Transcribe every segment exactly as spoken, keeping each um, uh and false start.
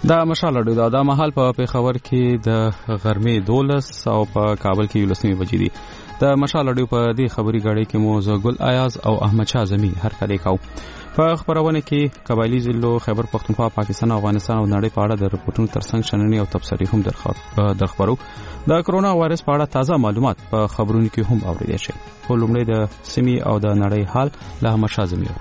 دا مشال اډو دا مهال په پیښور کې د غرمې دولس او په کابل کې یولسمې بجې دي. د مشال اډو په دې خبري غاړې کې مو زګل ایاز او احمد شاه زمي هر کله کاو. په خبرونه کې قبایلی ضلعو خیبر پختونخوا پاکستان افغانستان او نړۍ په اړه د رپورټونو ترڅنګ شننې او تبصرې هم درخبرو. د کرونا وایرس په اړه تازه معلومات په خبرونو کې هم اوریدل شي. په لومړی د سیمې او د نړۍ حال له احمد شاه زمي.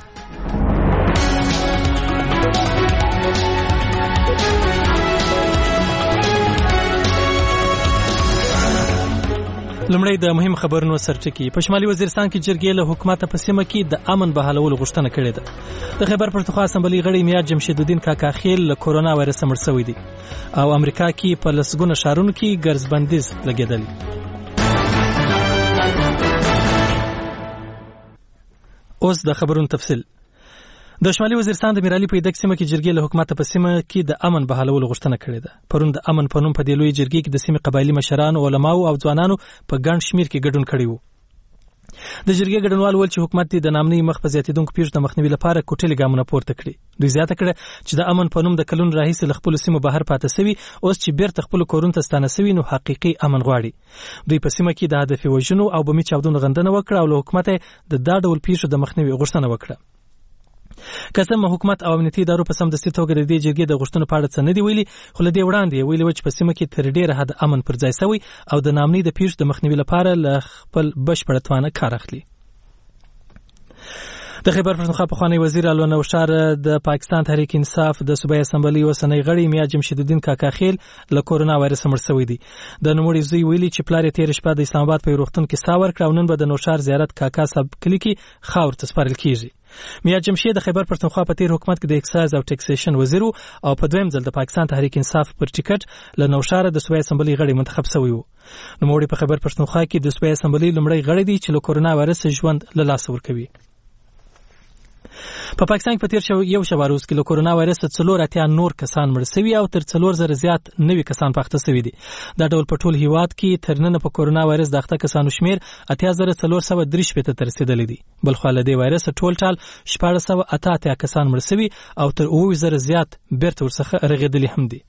لمړی د مهم خبرونو سرټکی. په شمالي وزیرستان کې جرګې له حکومت په سیمه کې د امن بحالولو غوښتنه کړې ده. د خیبر پختونخوا اسمبلی غړي میاں جمشید الدین کاکا خیل له کورونا وایرس مړ شوی دی او امریکا کې په لسګونه شهرونو کې ګرځ بندیز لګیدل. اوس د خبرونو تفصیل. د شمالي وزیرستان د میرالي په دک سیمه کې جرګې له حکومت په سیمه کې د امن بحالولو غوښتنه کړې ده. پرون د امن په نوم په دې لوی جرګې کې د سیمې قبایلی مشران، علماو او ځوانانو په ګڼ شمیر کې ګډون کړی وو. د جرګې ګډونوال ول چې حکومت د نامنۍ مخ په زیاتیدونکو پیښو د مخنیوي لپاره کوټلې ګامونه پورته کړي. دوی زیاته کړه چې د امن په نوم د کلون راهیسې له خپل سیمو بهر پاتې سوي، اوس چې بیرته خپل کورونو ته ستانه سوي نو حقيقي امن غواړي. دوی په سیمه کې د هدف وژنو او بمي چاودنو غندنه وکړه او له حکومت د دا ډول پیښو د مخنیوي غوښتنه وکړه. قسم حکومت او امنیتي ادارو په سمدستي توګه د دې جرګې د غوښتنو په اړه څه نه دی ویلي، خو له دې وړاندې ویلي و چې په سیمه کې تر ډیره حد امن پر ځای شوی او د نامنۍ د پیښو د مخنیوي لپاره له خپل بشپړ توانه کار اخلي. د خیبر پختونخوا پخوانی وزیر الو نوشار د پاکستان تحریک انصاف د صوبایي اسمبلی اوسنی غړي میاں جمشید الدین کاکا خیل له کورونا وایرس مړ شوی دی. د نوموړي زوی ویلي چې پلار یې تیر شپه د اسلام آباد په روغتون کې سا ورکړ او نن به د نوشار زیارت کاکا صاحب کلی کې خاور ته سپارل کیږي. میاں جمشید د خیبر پختونخوا په تیر حکومت کې د اکسایز او ټیکسیشن وزیر او په دویم ځل د پاکستان تحریک انصاف پر ټیکټ له نوشار د صوبایي اسمبلی غړي منتخب شوی وو. نوموړي په خیبر پختونخوا کې د صوبایي اسمبلی لومړی غړي دی چې له کورونا وایرس ژوند له لاس ورکوي. په پاکستان کې په تیر شو یو شبه روز کې له کورونا وایرس څلور اتیا نور کسان مړ شوي او تر څلور زره زیات نوي کسان پاخته شوي دي. دا ډول په ټول هیواد کې تر نن په کورونا وایرس د اخته کسانو شمیر اتیا زره څلور سوه درې شپېته ته رسیدلی دي. بل خو له دې وایرس ټول ټال شپاړس سوه اته اتیا کسان مړ شوي او تر اووه زره زیات بیرته ورڅخه رغېدلي هم دي.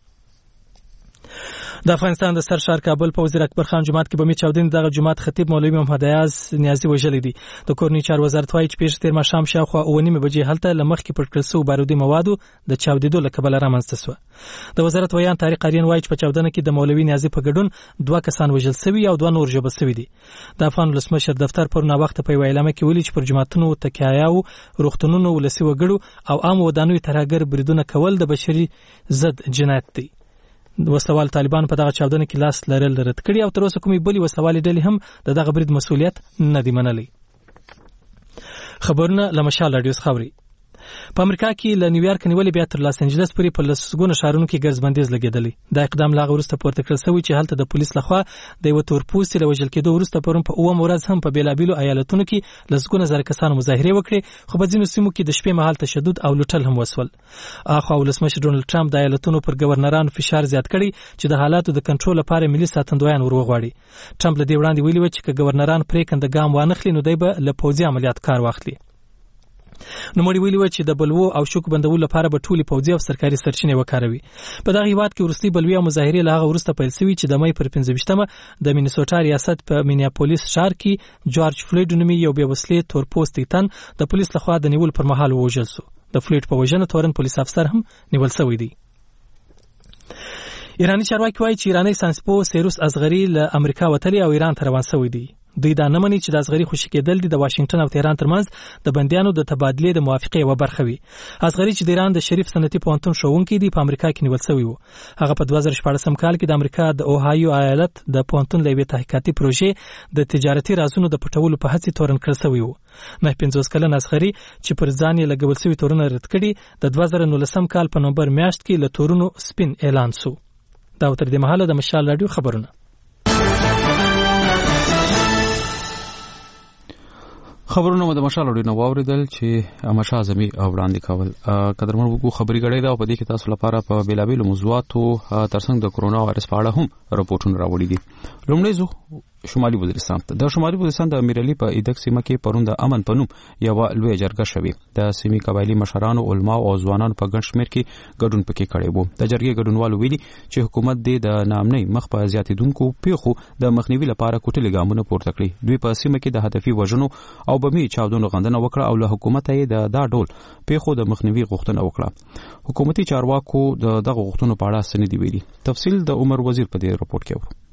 د افغانستان د سرشار کابل په وزیر اکبر خان جماعت کې بمي چاودنې دغه جماعت خطیب مولوي محمد ایاز نیازي وژلی دی. د کورنۍ چارو وزارت وايي چې پیښه تیر ماښام شاوخوا اوه نیمې بجې هلته له مخکې پټ کړل شوو بارودي موادو د چاودېدو له کبله رامنځته شوه. د وزارت ویان طارق آرین وايي چې په چاودنه کې د مولوي نیازي په ګډون دوه کسان وژل شوي او دوه نور ژوبل شوي دي. د افغان ولسمشر دفتر پرون ناوخته په یوه اعلامیه کې ویلي چې پر جوماتونو، تکیاو، روغتونونو، ولسي وګړو او عامو ودانیو ترهګر بریدونه کول د بشري ضد جنایت دی. وسوال طالبان په دغه چاودنه کې لاس لرل رد کړي او تر اوسه کومې بلې وسوالې ډلې هم د دغه برید مسؤلیت نه دی منلی. خبرونه له مشال راډیو څخه اوري. په امریکا کې له نیویارک نیولې بیا تر لاس انجلس پورې په لسګونه ښارونو کې ګرځ بندیز لګېدلی. دا اقدام لا وروسته پورته کړل شوی چې هلته د پولیس لخوا د یو تورپوستي له وژل کېدو وروسته پرون په اووم ورځ هم په بیلابیلو ایالتونو کې لسګونه زره کسانو مظاهرې وکړې، خو په ځینو سیمو کې د شپې مهال تشدد او لوټل هم وسول. اخوا ولسمشر ډونالډ ټرمپ د ایالتونو پر ګورنرانو فشار زیات کړي چې د حالاتو د کنټرول لپاره ملي ساتندویان ورغواړي. ټرمپ له دې وړاندې ویلي و چې که ګورنران پرېکنده ګام وانخلي نو دی به له پوځي عملیات کار واخلي. نوموړي ویلي و چې د بلوو او شوک بندولو لپاره به ټولې پوځي او سرکاري سرچینې وکاروي. په دغه هیواد کې وروستۍ بلوي او مظاهرې له هغه وروسته پیل شوي چې د مۍ پر پنځه ویشتمه د مینیسوټا ریاست په مینیاپولیس ښار کې جورج فلوید نومي یو بې وسلې تورپوستی تن د پولیس لخوا د نیولو پر مهال ووژل شو. د فلوید په وژنه تورن پولیس افسر هم نیول شوی دی. ایرانی چارواکي وایي چې ایرانی ساینسپوه سیروس اصغري له امریکا وتلی او ایران ته روان شوی دی. دوی دا نه مني چې د اصغري خوشي کېدل دي د واشنگټن او تهران ترمنځ د بندیانو د تبادلې د موافقې یوه برخه وي. اصغري چې د ایران د شریف صنعتي پوهنتون ښوونکی دی په امریکا کې نیول شوی و. هغه په دوه زره شپاړسم کال کې د امریکا د اوهایو ایالت د پوهنتون له یوې تحقیقاتي پروژې د تجارتي رازونو د پټولو په هڅې تورن کړل شوی و. نه پنځوس کلن اصغري چې پر ځان یې لګول شوي تورونه رد کړي د دوه زره نولسم کال په نومبر میاشت کې له تورونو سپین اعلان شو. دا تر دې مهاله د مشال راډیو خبرونه. خبرونه مو د مشال اوري نو واوریدل چې امشا زمي او وړاندې کول قدرمن وګو خبري غړې دا په دې کې تاسو لپاره په بیلابیلو موضوعاتو ترڅنګ د کورونا وایرس په اړه هم راپورټونه راوړي دي. لومړی زو شمالي وزیرستان ته. د شمالي وزیرستان د امیرعلي په ایدک سیمه کې پرون د امن په نوم یو لوی جرګه شوې. د سیمې قبایلی مشرانو، علما او ځوانانو په ګڼ شمېر کې ګډون پکې کړی وو. د جرګې ګډونوالو ویلي چې حکومت دې د ناامنۍ مخ په زیاتېدونکو پیښو د مخنیوي لپاره کوټلې ګامونه پورته کړي. دوی په سیمه کې د هدفي وژنو او بمي چاودنو غندنه وکړه او له حکومت یې د دا ډول پیښو د مخنیوي غوښتنه وکړه. حکومتي چارواکو د دغه غوښتنو په اړه څه نه دي ویلي. تفصیل د عمر وزیر په دې رپورټ کې ورو.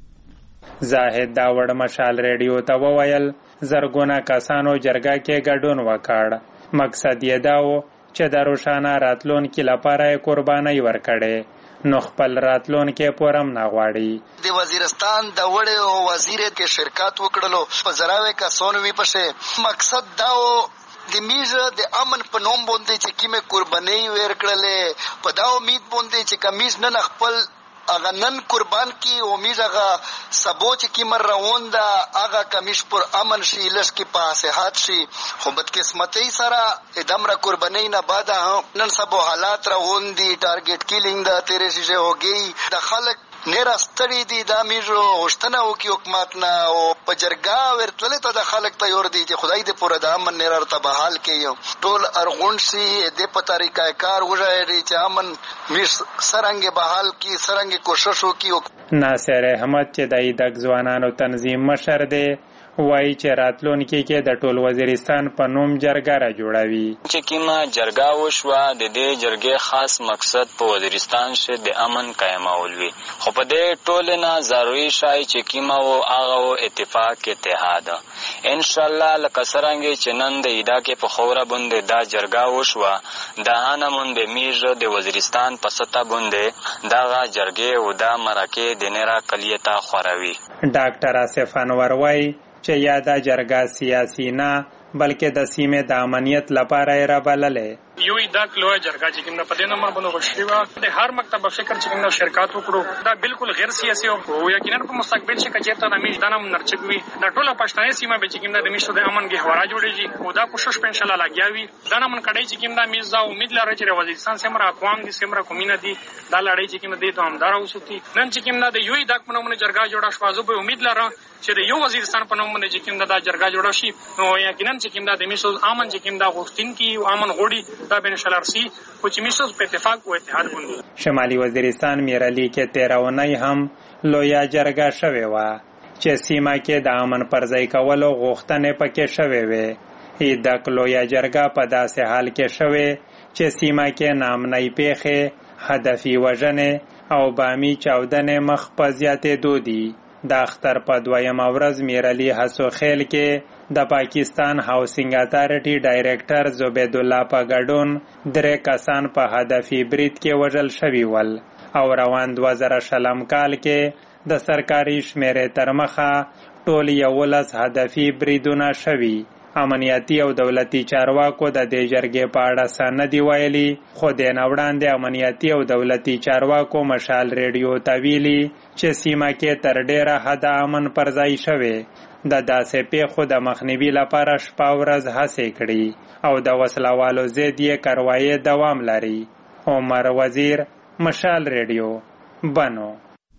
زاهد داوړ مشال ریډیو ته وویل زرګونه کسانو جرګه کې ګډون وکړ. مقصد یې دا و چې د روښانه راتلونکي لپاره قرباني ورکړي، نو خپل راتلونکي پورم نه غواړي. د وزیرستان د وړو وزیر کې شرکت وکړلو په زراوي کسانو وی پشه مقصد دا و د میزه د امن په نوم باندې چې کیمه قرباني ورکړلې په دا امید باندې چې کمیز نه خپل اغه نن قربان کی امید اغه سبو چې کی مر روان دا اغه کمیش پر امن شي لس کی پاسحات شي. خو بد قسمتي سره ادمره قربانی نه بعد نن سبو حالات روان دي. ټارګټ کیلینګ دا تیرے شي هوګي د خلک نیر استړي دي. دا میجو غشتنه وکي حکومت نه او پجرګا ورتل ته د خلک ته ور دي چې خدای دې پوره د امن نیر ارته بحال کړي. ټول ارغون شي دې په طریقې کار وژاړي چې امن میش سرنګ بحال کی سرنګ کوشش وکي. ناصر احمد چې د ایدک ځوانانو تنظیم مشر دی وایي چې راتلونکي کې د ټول وزیرستان په نوم جرګه را جوړوي. چې کیما جرګه وشوه د دې جرګې خاص مقصد په وزیرستان شه د امن قائمول وي. خو په دې ټول نه ضروري شای چې کیما او هغه اتفاق اتحاد ان شاء الله لکه څنګه چې نن د ایدا کې په خوره باندې دا جرګه وشوه د هانمون د میژ د وزیرستان په سطح باندې دا جرګې او دا مرکه د نرا کلیتا خوروي. ډاکټر آصف انور وایي چې یا دا جرګه سیاسي نه بلکې د سیمې د امنیت لپاره یې رابللې. یو دا کلوه جرګه چې کوم په دې نمبر باندې غوښتي د هر مکتب فکر چې کوم شرکت وکړو دا بالکل غیر سیاسي او یقینا په مستقبل کې کچېرته د میش دنم نرچګوي د ټوله پښتنې سیمه به چې کوم د میشتو د امن غوړا جوړیږي او دا کوشش په ان شاء الله لګیاوي. دا نمن کډای چې کوم د میز دا امید لري چې وزیرستان سیمه اقوام دي سیمه کومینه دي دا لړۍ چې کوم د دوامدار اوسوتي. نن چې کوم د یو دا په نومونه جرګه جوړه شوازو به امید لرم چې د یو وزیرستان په نوم باندې چې کوم د جرګه جوړه شي نو یقینا چې کوم د میشتو امن چې کوم د غوښتین کی او امن غوړي دا به ان شاء الله رسي او چې میشتو په اتفاق او اتحاد باندې. شمالي وزیرستان میرعلي کې تیرونی هم لویا جرګه شوې و چې سیمه کې د امن پرځای کولو غوښتنې پکې شوې وې. د لویا جرګه په داسې حال کې شوې چې سیمه کې نامنۍ پیښې، هدفي وژنې او بامي چاودنې مخ په زیاتېدو دي. د اختر په دویمه ورځ میرعلي هسو خیل کې د پاکستان هاوسینګ اتارټي ډایریکټر زبید الله په ګډون درې کسان په هدفي برید کې وژل شوي ول او روان دوه زره شلم کال کې د سرکاري شمیرې تر مخه ټول یولس هدفي بریدونه شوي. امنیتي او دولتي چارواکو د دې جرګې په اړه څه نه دي ویلي، خو د نه وړاندې امنیتي او دولتي چارواکو مشال ریډیو ته ویلي چې سیمه کې تر ډیره حده امن پرځای شوی. د داسې پیښو د مخنیوي لپاره شپه ورځ هڅې کړي او د وسلوالو ضد یې کاروایی دوام لري. عمر وزیر، مشال ریډیو، بنو.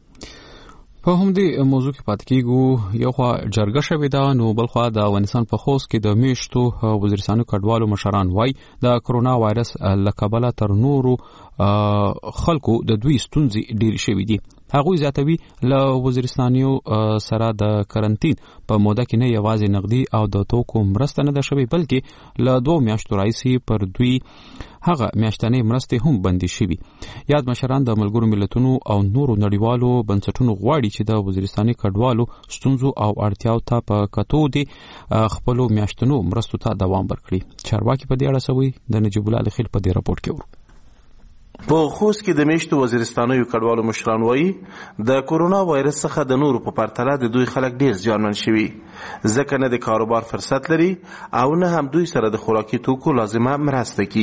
په همدې موضوع کې پاتې کېږو. یو خوا جرګه شوې ده نو بل خوا د افغانستان په خوست کې د میشتو وزیرستانو کډوالو مشران وایي د کرونا وایرس له کبله تر نورو خلکو د دوی ستونزې ډېرې شوې دي. هغوی زیاتوي له وزیرستانیو سره د کرنټین په موده کې نه یوازې نقدي او د توکو مرسته نه ده شوې بلکې له دوه میاشتو راهیسې پر دوی هغه میاشتنۍ مرستې هم بندي شوي. یاد مشران د ملګرو ملتونو او نورو نړیوالو بنسټونو غواړي چې د وزیرستاني کډوالو ستونزو او اړتیاو ته په کتو دي خپلو میاشتنو مرستو ته دوام ورکړي. چارواکي په دې اړه سوي د نجیب الله خیل په دې راپورټ کې ورو. په خوست کې د میشتو وزیرستانیو کډوالو مشران وایي د کورونا وایرس څخه د نورو په پرتله د دوی خلک ډیر زیانمن شوي، ځکه نه د کاروبار فرصت لري او نه هم دوی سره د خوراکي توکو لازمه مرسته کیږي.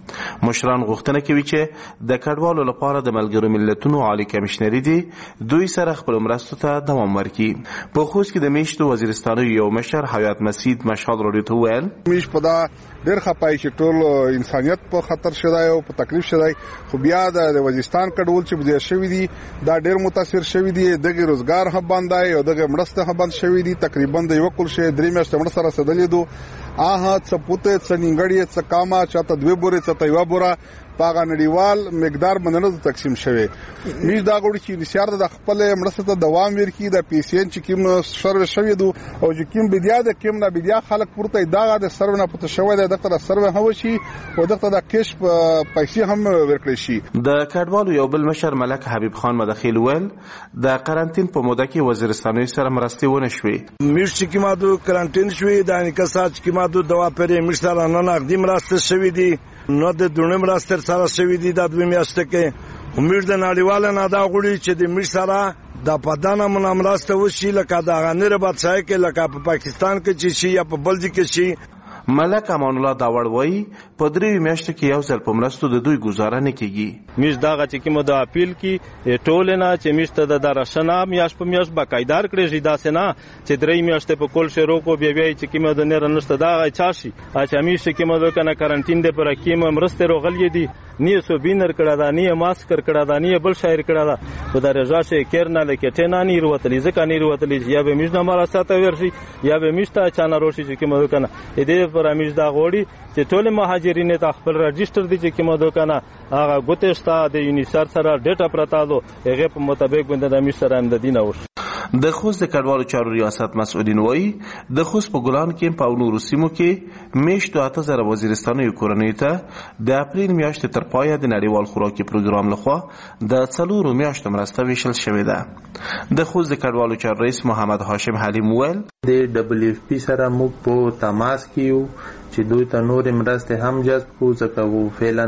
مشران غوښتنه کوي چې د کډوالو لپاره د ملګرو ملتونو عالی کمشنري دي دوی سره خپل مرستو ته دوام ورکړي. په خوست کې د میشتو وزیرستانو یو مشر حیات مسید مشهد راډیو ته وویل میش په دا ډېر خپای چې ټول انسانیت په خطر شوی او په تکلیف شوی، خو بیا د وزیرستان کډوال چې بده شوی دي دا ډېر متاثر شوی دي. دغه روزګار هم باندې او دغه مرسته هم باندې شوی دي. تقریبا د یو کول شي درې میاشتې مرسته سره سدلې دو آها څه پوته څه نینګړی څه کاما چاته دوه بورې څه تیوا بورا پاغه نړیوال مقدار باندې تقسیم شوی. میش دا غوړي چې نشار د خپل مرسته ته دوام ورکړي د پیسین چې کوم سروې شوی دو او چې کوم بدیا د کوم نه بدیا خلک پورته دا د سروې نه پته شوی د دغه سروې هو شي او دغه د کیش پیسې هم ورکړي شي. د کډوالو یو بل مشر ملک حبیب خان مدخیل ول د قرنټین په موده کې وزیرستانوي سره مرستې ونه شوې. میش چې کومه د قرنټین شوې د انکسات چې کومه د دوا پرې میش سره نه نقدي مرسته شوې دي نو د دونه مرسته سره شوې دي د دوه میاشتې کې. امید د نړیوال نه دا غوړي چې د میش سره د پدانه منامرسته وشي لکه د غنیره بادشاہ کې لکه په پاکستان کې چې شي یا په بلجیک کې شي. ملک امان الله داوړ وایي په درې میاشتو کې یو ځل په مرستو د دوی گزاره نه کیږي. میش دغه چې کوم د اپیل کې ټول نه چې میش ته د درشنه میاش په میاش باقاعدار کړی دا سينه چې درې میاشتې په کول شروع کو بیا بیا چې کوم د نه رنشته دا چاشي اچھا میش کې کوم د کنه کرنټین د پر کې مرسته روغلې دي نه سو بینر کړه دا نه ماسک کړه دا نه بل شاعر کړه دا په درجه شي کېرنه لکه ټینا نه وروتلی ځکه نه وروتلی یا به میش نه مال ساته ورشي یا به میش ته چانه روشي چې کوم کنه دې پر امیش دا غوړي چې ټول مهاجرین ته خپل رجستر دي چې کومه دوکانه هغه ګوتهشتا د یونیسر سره ډیټا پرتا دو هغه په مطابق باندې د میش سره اندادي نه وش. د خوست د کډوالو چارو ریاست مسؤلین وایي د خوست په ګلان کې په نورو سیمو کې میشتو اته زره وزیرستانوي کورنۍ ته د اپریل میاشتې تر پایه د نړیوال خوراکي پروګرام لخوا د څلورو میاشتو مرسته ویشل شوې ده. د خوست د کډوالو چارو رئیس محمد هاشم حلیم ویل د دبلیو اف پی سره موږ په تماس کې یو چې دوی ته نور مرسته هم جذب کو ځکه وو فعلا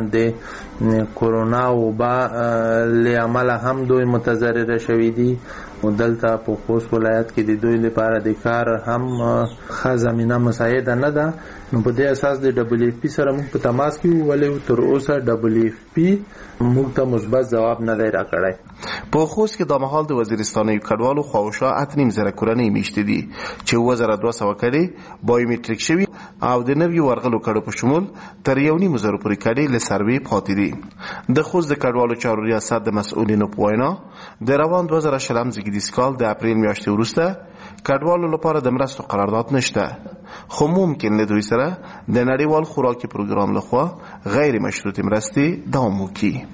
د کورونا وبا لعمل هم دوی متضرر شوي دي او دلته په خوست ولایت کې د دوی لپاره د کار هم ښه زمینه مساعده نه ده. نو په دې اساس د دبلیو اف پی سره موږ په تماس کې ولې تر اوسه دبلیو اف پی موږ ته مثبت جواب نه دی راکړی. په خوست کې د مهال د وزیرستاني کډوالو خواوشا اتنیم زره کورنۍ میشته دي چې اووه زره دوه سوه کډې بایومټریک شوي او د نویو ورغلو کډو په شمول تر یو نیم زره پورې کډې له سروې پاتې دي. د خوست د کډوالو چارو ریاست د مسؤلینو په وینا د روان دوه زره شلم زیږدیز کال د اپریل میاشتې وروسته کډوالو لپاره د مرستو قرارداد نشته، خو ممکن له دوی سره د نړیوال خوراکي پروګرام لخوا غیر مشروطې مرستې دوام وکړي.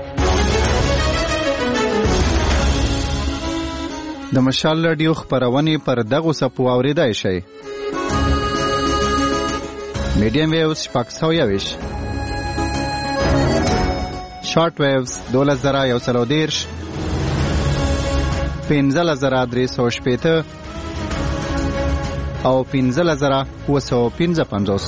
د مشال رادیو خبرونه پر دغه سپو اوریدای شي. میډیم ویوز شپږ سوه یویش، شارټ ویوز دولس زره یو سل او دېرش، پنځلس زره درې سوه شپېته او پنځلس زره اووه سوه پنځه پنځوس.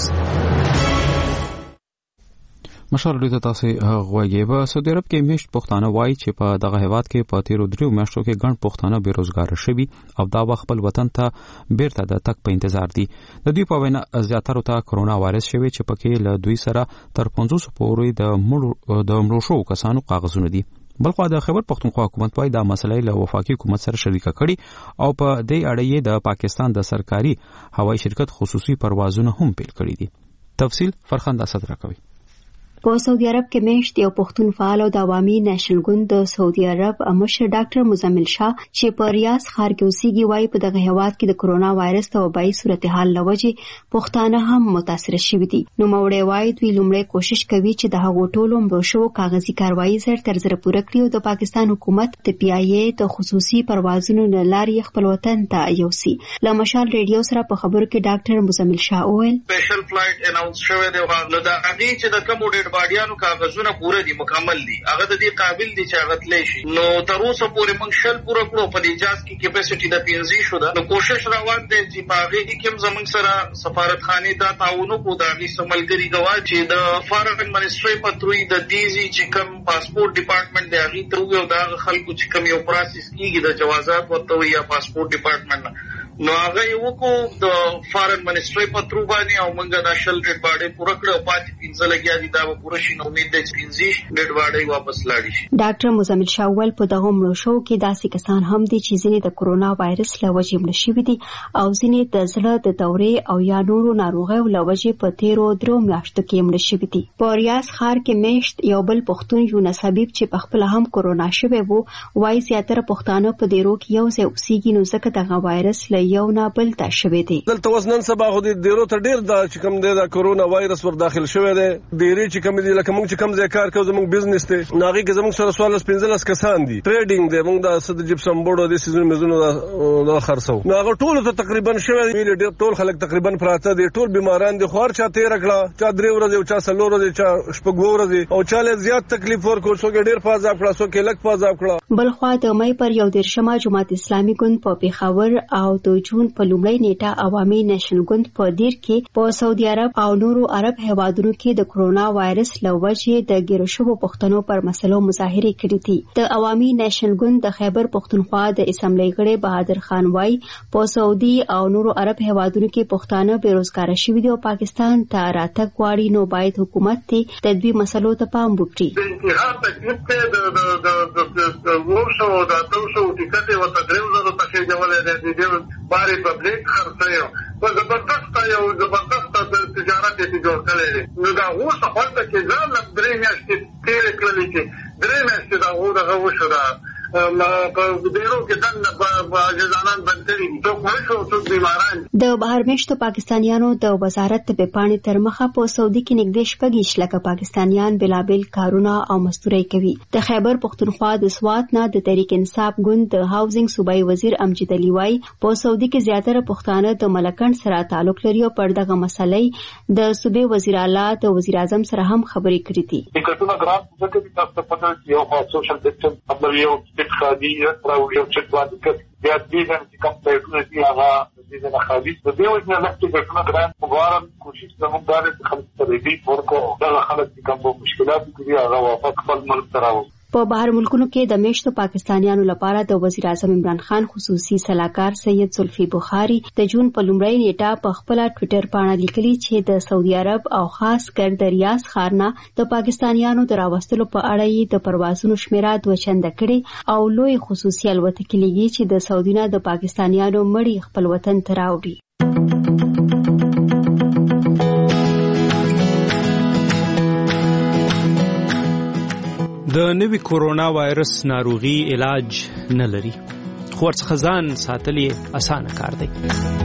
مشال دوی ته تاسو غوږی په سعودي عرب کې میشت پښتانه وایي چې په دغه هیواد کې په تیرو دریو میاشتو کې ګڼ پښتانه بیروزګار شوي او دا وخت خپل وطن ته بیرته د تک په انتظار دي. د دوی په وینا زیاتره ته کرونا وایرس شوی چې پکې له دوی سره تر پنځوس پورې د مړو د مړو شو کسانو کاغذونه دي. بلخو د خیبر پختونخوا حکومت وايي دا مسله له وفاقي حکومت سره شریکه کړي او په دې اړه د پاکستان د سرکاري هوایي شرکت خصوصي پروازونه هم پیل کړي دي. تفصیل فرخنده صدر کوي. په سعودي عرب کې میشت یو پښتون فعال او د عوامي نېشنل ګوند د سعودي عرب مشر ډاکټر مزمل شاه چې په ریاض ښار کې اوسېږي وایي په دغه هیواد کې د کرونا وایرس د وبایي صورتحال له وجې پښتانه هم متاثره شوي دي. نو مورې وایي دوی لومړی کوشش کوي چې د هغو ټولو مړو شوو کاغذي کاروایي زر تر زره پوره کړي او د پاکستان حکومت د پی آی ای د خصوصي پروازونو له لارې خپل وطن ته یوسي. له مشال ریډیو سره په خبرو کې ډاکټر مزمل شاه وویل سپیشل فلایټ اناونس شوی دی نو دا هغه چې د کوم ډېر باډیانو کاغذونه پوره دي مکمل دي هغه د دې قابل دي چې هغه تللی شي. نو تر اوسه پورې موږ شل پوره کړو په دې جاز کې کیپاسټي د پنځه شو ده. نو کوشش روان دی چې په هغې کې کوم زموږ سره سفارتخانې دا تعاون وکړو د هغې څه ملګري ګوا چې د فارن منسټرۍ په تروی د دیزي چې کوم پاسپورټ ډپارټمنټ دی هغې ته ووایو د هغه خلکو چې کوم یو پروسس کېږي د جوازات ورته وایي یا پاسپورټ ډپارټمنټ نه نو هغه یو کو د فارن منسټری په ترو باندې او موږ د شل ډیډ باډي پوره کړو پاتې پنځه لګیا دي دا پوره شي نو امید ده چې پنځه ډیډ باډي واپس لاړ شي. ډاکټر مزمل شاول په دغه مړو شو کې داسې کسان هم دي چې ځینې د کورونا وایرس له وجې مړه شوي دي او ځینې د زړه د دورې او یا نورو ناروغیو له وجې په تیرو درو میاشتو کې مړه شوي دي. په ریاض ښار کې میشت یو بل پښتون یونس حبیب چې په خپل هم کورونا شوی وو وایي زیاتره پښتانه په دیرو کې یو ځای اوسېږي نو ځکه دغه وایرس له یو نه بل ته شوی دی. دلته اوس نن سبا خو د دیرو ته ډیر دا چې کوم دی دا کورونا وایرس ور داخل شوی دی. دیرې چې کوم دی لکه موږ چې کوم ځای کار کوو زموږ بزنس دی ناغي کې زموږ سره سوالس پنځلس کسان دي ټریډینګ دی موږ د صد جپسم بورډ د سيزون مزونو دا خرڅو نو هغه ټول ته تقریبا شوی دی ډیر ټول خلک تقریبا پراته دي ټول بیماران دي خور چا تیر کړه چا درې ورځې او چا څلور ورځې چا شپږ ورځې او چا له زیات تکلیف ورکو څوک ډیر فاز کړه څوک لک فاز کړه. بل خو د مې پر یو دیرشمه جماعت اسلامي ګوند په پیښور او د جون په لومړۍ نیټه عوامي نېشنل ګوند په دیر کې په سعودي عرب او نورو عرب هیوادونو کې د کورونا وایرس له وجې د ګیرو شوو پښتنو پر مسلو مظاهرې کړې دي. د عوامي نېشنل ګوند د خیبر پښتونخوا د اسمبلی غړي بهادر خان وای په سعودي او نورو عرب هیوادونو کې پښتانه بیروزګار شوي دي او پاکستان ته راتګ غواړي نو باید حکومت ته د دوی مسلو ته پام وکړي. انتها تکلیف ته د د د ورشو د توشو ټیکټ او تدریو زره تخې جوړه دي د باري پبليک خرڅيو په زبردست یو زبردست تجارت دي جوړ کړي نو دا اوس په حالت کې ځان درې میاشتې تیر کړلې چې درې میاشتې دا وره وشو دا په دیرو کې څنګه په اجازهان بنتري ته کوشو څو بیماران د بهر میشتو پاکستانیانو د وزارت طب پاڼې تر مخه په سعودي کې نږدې شپږ لکه پاکستانیان بلابل کارونه او مزدوري کوي. د خیبر پښتونخوا د سوات نه د تحریک انصاف ګوند د هاوزینګ صوبایي وزیر امجد علي وای په سعودي کې زیاتره پښتانه د ملکن سره تعلق لري او پر دغه مسلې د صوبې وزیر اعلی د وزیر اعظم سره هم خبرې کړې دي. ټیکټونه ګرام څه کوي تاسو په پټه یو سوشل ډیسټنس خبر یو خادي راوړي او چې باندې کې بیا دې باندې کوم څه دي هغه دې نه خالي د دې وجه نه چې څنګه ګران وګورم کوشش کوم دا چې خلک سره دې ورکو دا خلک چې کوم مشکلات دي هغه واپس خپل ملک ته راوړي. په بهر ملکونو کې د میشتو پاکستانیانو لپاره د وزیر اعظم عمران خان خصوصي سلاکار سید زلفی بخاری د جون په لومړۍ نیټه په خپل ټوئیټر باندې لیکلي چې د سعودي عرب او خاص کر د ریاض ښار نه د پاکستانیانو د راوستلو په اړه یې د پروازونو شمیره دوه چنده کړي او لوی خصوصي الوتکې لګي چې د سعودي نه د پاکستانیانو مړي خپل وطن ته راوړي. د نوي کورونا وایرس ناروغي علاج نه لري خو ورڅخه ځان ساتل یې اسانه کار دی.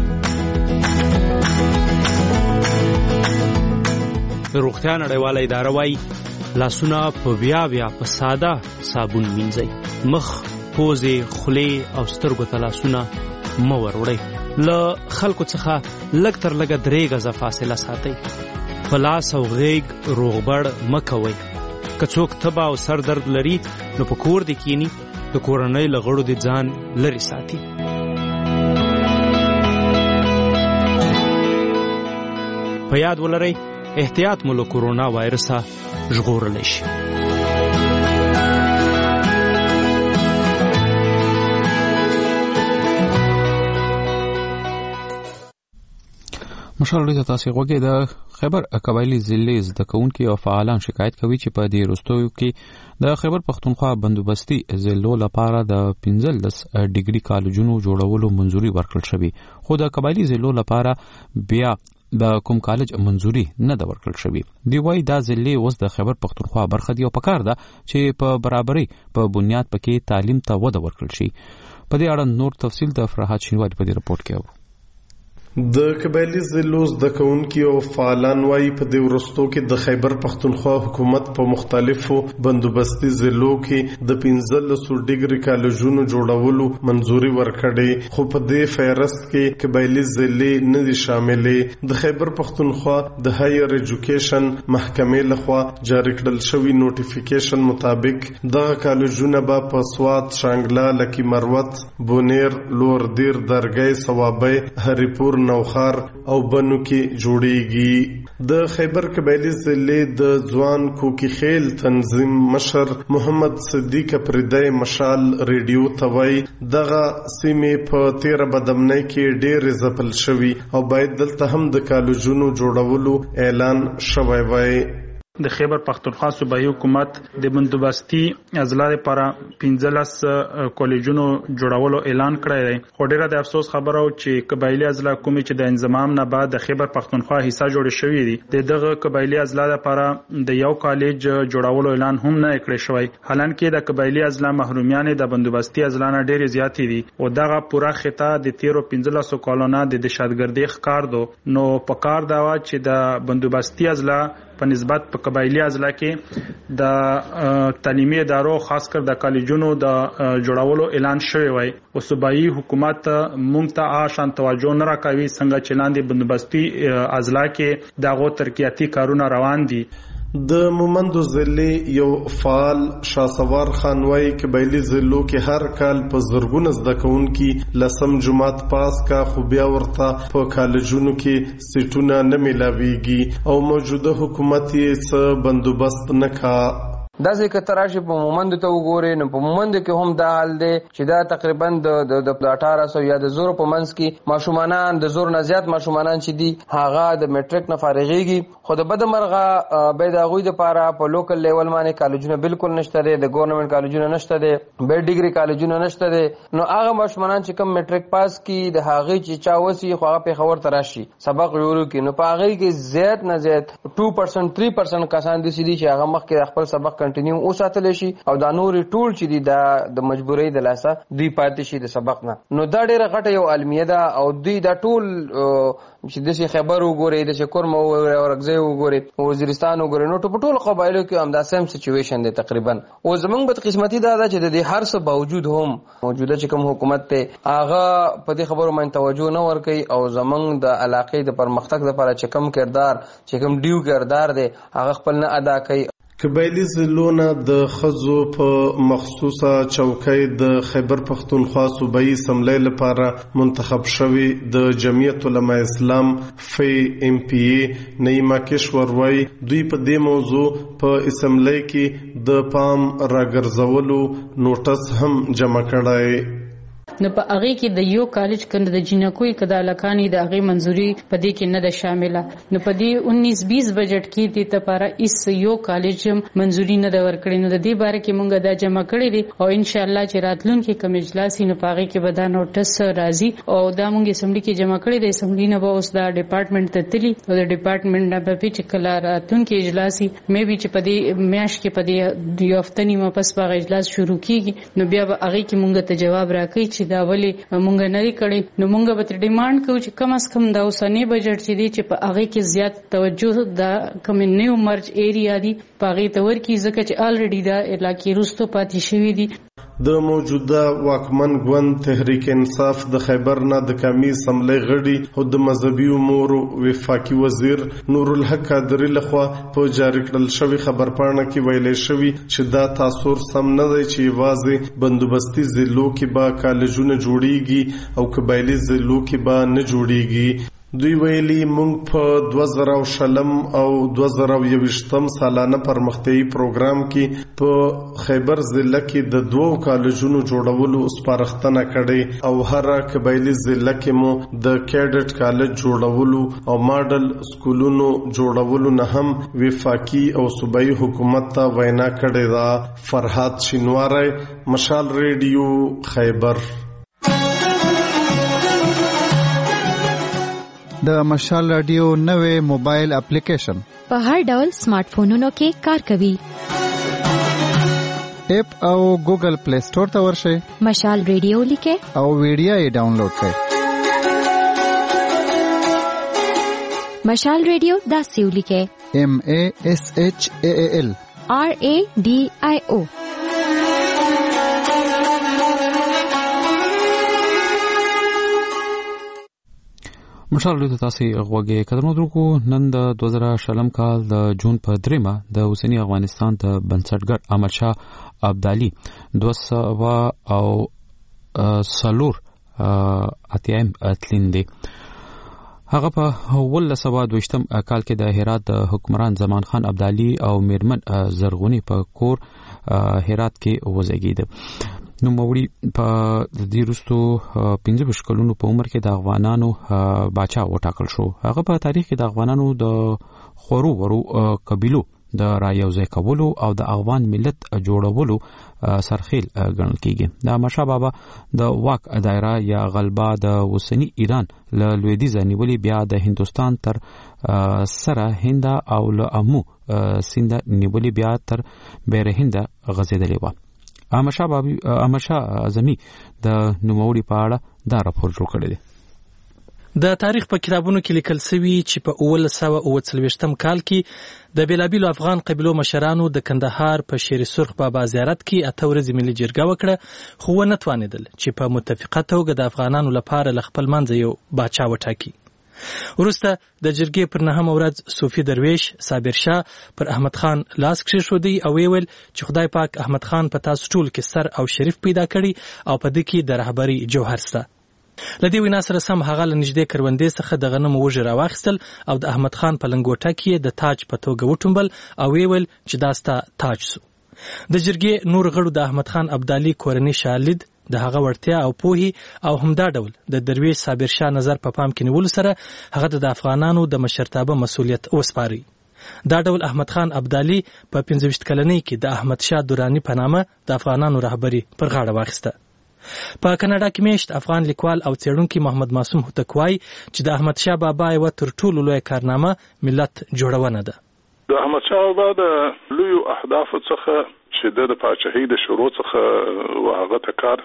د روغتیا نړیواله اداره وایي لاسونه په بیا بیا په ساده صابون مینځئ. مخ، پوزې، خولې او سترګو ته لاسونه مه وروړئ. له خلکو څخه لږ تر لږه درې غزه فاصله ساتئ. په لاس او غېږ روغبړ مه کوئ. که څوک تبه او سر درد لري نو په کور دې کینی د کورنۍ له غړو دې ځان لرې ساتي. په یاد ولرئ احتیاط مو له کورونا وایرسه ژغورلی شي. مشال ته تاسو غوږی د خیبر قبایلی ضلع زده کوونکي او فعالان شکایت کوي چې په دې وروستیو کې د خیبر پښتونخوا بندوبستي ضلعو لپاره د پنځلس ډیګري کالجونو جوړولو منځوري ورکړل شوې خو د قبایلی ضلعو لپاره بیا د کوم کالج منځوري نه د ورکړل شوې. دی وای دا ضلع اوس د خیبر پښتونخوا برخه دی او پکار ده چې په برابرۍ په بنیاد پکې تعلیم ته وده ورکړل شي. په دې اړه نور تفصیل د فرحات شینواری په دې رپورت کې و. د قبایلی ضلعو زده کوونکي او فعالان وایي په دې وروستو کې د خیبر پښتونخوا حکومت په مختلفو بندوبستي ضلعو کې د پنځلسو ډیګري کالجونو جوړولو منځوري ورکړې خو په دې فهرست کې قبایلی ضلع نه دي شاملې. د خیبر پښتونخوا د هایر ایجوکیشن محکمې لخوا جاری کړل شوی نوټیفیکیشن مطابق دغه کالجونه به په سوات، شانګله، لکی مروت، بونیر، لور دیر، درګۍ، ثوابۍ، هریپور، نوخار او بنو کې جوړیږي. د خیبر قبایلی ضلع د ځوان کوکی خیل تنظیم مشر محمد صدیق پردای مشال ریډیو توي دغه سیمې په تیر بدمنۍ کې ډېر زپل شوی او باید دلته هم د کالجونو جوړولو اعلان شوی وای. د خیبر پختونخوا صوبایي حکومت د بندوبستي اضلاع لپاره پنځلس کالجونو جوړولو اعلان کړی دی. خو ډیره د افسوس خبره و چې قبایلی اضلاع کومې چې د انضمام نه بعد د خیبر پختونخوا حصہ جوړ شوی دی د دغه قبایلی اضلاع لپاره د یو کالج جوړولو اعلان هم نه کړی شوی. حالانکه د قبایلی اضلاع محرومیان د بندوبستي اضلاع نه ډېر زیات دي او دغه پورا خطه د تیرو پنځلس کالونو د دهشتګردي ښکار دو. نو پکار دا و چې د بندوبستي اضلاع په نسبت په قبایلی اضلاع کې د تعلیمي ادارو خاص کر د کالجونو د جوړولو اعلان شوی وای او صوبایي حکومت مونږ ته آشان توجه نه راکوي څنګه چې لاندې بندوبستي اضلاع کې دغه ترقیاتي کارونه روان دي. د مومندو ضلع یو فعال شاسوار خان وای قبایلی ضلعو کې هر کال په زرګونه زده کوونکي لسم جمعات پاس کا خو بیا ورته په کالجونو کې سیټونه نه ملاويږي او موجوده حکومت یې څه بندوبست نه کا. دا ځکه تراشي په مومند ته وګوري نو په مومند کې هم دا حال دی چې دا تقریبا د د اټھارہ سو یا د زور په منځ کې ماشومان د زور نه زیات ماشومان چې دي هغه د میټریک نه فارغيږي. خو د بد مرغه به د غوي د پاره په لوکل لیول باندې کالجونه بالکل نشته دي، د ګورنمنت کالجونه نشته دي، به ډیګري کالجونه نشته دي. نو هغه ماشومان چې کوم میټریک پاس کی د هغه چې چا وسی خو هغه په خبر تراشي سبق ویلو کې نو په هغه کې زیات نه زیات two percent three percent کسان دي چې هغه مخکې خپل سبق کنټینیو اوساتل شي او دا نوري ټول چې دي د مجبورۍ د لاسه دوی پاتې شي د سبق نه. نو دا ډیره غټه یو علمیه ده او دوی دا ټول چې د شي خبر وګوري د شکر مو ورغځي وګوري وزیرستان وګوري نو په ټول قبایلو کې هم دا سیم سچويشن دی تقریبا. او زمونږ بد قسمتي دا ده چې د دې هر څه باوجود هم موجوده چې کوم حکومت ته هغه په دې خبرو باندې توجه نه ورکوي او زمونږ د علاقې د پرمختګ لپاره چې کوم کردار چې کوم ډیو کردار دی هغه خپل نه ادا کوي. قبایلی ضلعونه د ښځو په مخصوصه چوکۍ د خیبر پختونخوا صوبایي اسمبلی لپاره منتخب شوی د جمعیت علماء اسلام فی ام پی ای نعیمه کشور وای دوی په دې موضوع په اسمبلی کې د پام راګرځولو نوټس هم جمع کړای. نو په هغه کې د یو کالج کنده د جنکوي کدا لکانی د هغه منزوري په دې کې نه ده شامله. نو په دې उन्नीस बीस بجټ کې د لپاره اس یو کالج منزوري نه ده ورکړې. نو د دې باره کې مونږ دا جمع کړی دي او ان شاء الله چې راتلونکي کوم اجلاس نه پاغي کې به دا نوټس راځي او دا مونږ اسمبلی کې جمع کړی دی. اسمبلی نه به اوس دا ډپارټمنټ ته تللی او د ډپارټمنټ نه به چې کله راتلونکي اجلاس مې به چې په دې میاش کې په دې یو هفته نیمه پس په اجلاس شروع کیږي نو بیا به هغه کې مونږ ته جواب راکړي چې دا ولی مونږ نه لري کړی. نو مونږ به تر ډیماند کوو چې کم از کم دا اوسنی بجټ چې دی چې په هغه کې زیات توجه د کوم نیو مرج ایریا دی په هغه تور کې ځکه چې الریډي دا علاقې روستو پاتې شوی دي. د موجوده واکمن ګوند تحریک انصاف د خیبر نه د قومي اسمبلی غړي او د مذهبي امور وفاقي وزیر نور الحق قادری لخوا په جاری کړل شوی خبرپاڼه کې ویلي شوی چې دا تاثر سم نه دی چې واځي بندوبستي ضلعو کې با کالجونه جوړیږي او قبایلی ضلعو کې با نه جوړیږي. دوی ویلي مونږ په دوه زره شلم او دوه زره یوویشتم سالانه پرمختیايي پروګرام کې په خیبر ضلع کې د دوو کالجونو جوړولو سپارښتنه کړې او هر قبایلی ضلع کې مو د کیډټ کالج جوړولو او ماډل سکولونو جوړولو نه هم وفاقي او صوبایي حکومت ته وینا کړې ده. فرحات شینواری، مشال ریډیو، خیبر. د مشال رادیو نوې موبایل اپلیکیشن په هر ډول سمارټ فونونو کې کار کوي. اپ او ګوګل پلی سٹور ته ورشئ، مشال ریډیو لیکه او ویډیو یې ډاونلوډ کړئ. مشال ریډیو دا سیو لیکه M A S H A A L R A D I O. مشال ریډیو ته تاسو غوږی قدرمنو درکو. نن د دوه زره شلم کال د جون په دریمه د اوسنی افغانستان ته بنسټګر احمد شاه ابدالي دوه سوه او سلور اتیم اتلین دی. هغه په ولس سوه دویشتم کال کې د هرات د حکمران زمان خان ابدالي او میرمن زرغونی په کور هرات کې وزګید. نو موړي په دې وروستو پنځه ویشت کلونو په عمر کې د افغانانو باچا وټاکل شو. هغه په تاریخ کې د افغانانو د خورو ورو قبیلو د رایوځای کولو او د افغان ملت جوړولو سرخیل ګڼل کیږي. د احمدشاه بابا د واک دایره یا غلبه د وسنی ایران له لویدیځه نیولې بیا د هندوستان تر سره هند او له امو سیند نیولې بیا تر بیر هند غځېدلې و. احمدشاه بابا احمدشاه اعظمي د نوموړي په اړه دا راپور جوړ کړی دی. د تاریخ په کتابونو کې لیکل شوی چې په اوولس سوه اووه څلوېښتم کال کې د بیلابیلو افغان قبیلو مشرانو د کندهار په شیر سرخ بابا زیارت کې اته ورځې ملي جرګه وکړه، خو ونه توانېدل چې په متفقه توګه د افغانانو لپاره له خپل منځه یو باچا وټاکي. وروسته د جرګې پر نهمه ورځ صوفي درویش صابر شاه پر احمد خان لاس کېښودی او ویل چې خدای پاک احمد خان په تاسو ټول کې سر او شریف پیدا کړي او په دې کې د رهبري جوهر شته. له دې وینا سره سم هغه له نږدې کروندې څخه د غنمو وږي راواخیستل او د احمد خان په لنګوټه کې د تاج په توګه وټومبل او ویل چې دا ستا تاج سو. د جرګې نور غړو د احمد خان ابدالي کورنۍ شالید د هغه وړتیا او پوهي او همدا ډول د درویش صابر شاه نظر په پام کې نیولو سره هغه د افغانانو د مشرتابه مسؤلیت وسپاري. دا ډول احمد خان ابدالي په پنځه ویشت کلنۍ کې د احمد شاه دراني په نامه د افغانانو رهبري پر غاړه واخیسته. په کاناډا کې میشت افغان لیکوال او څېړونکی محمد معصوم هوتک وایي چې د احمد شاه بابا یوه تر ټولو لویه کارنامه ملت جوړونه ده. د احمد شاه بابا د لویو اهدافو څخه چې د پاچاهۍ د شروع څخه هغه ته کار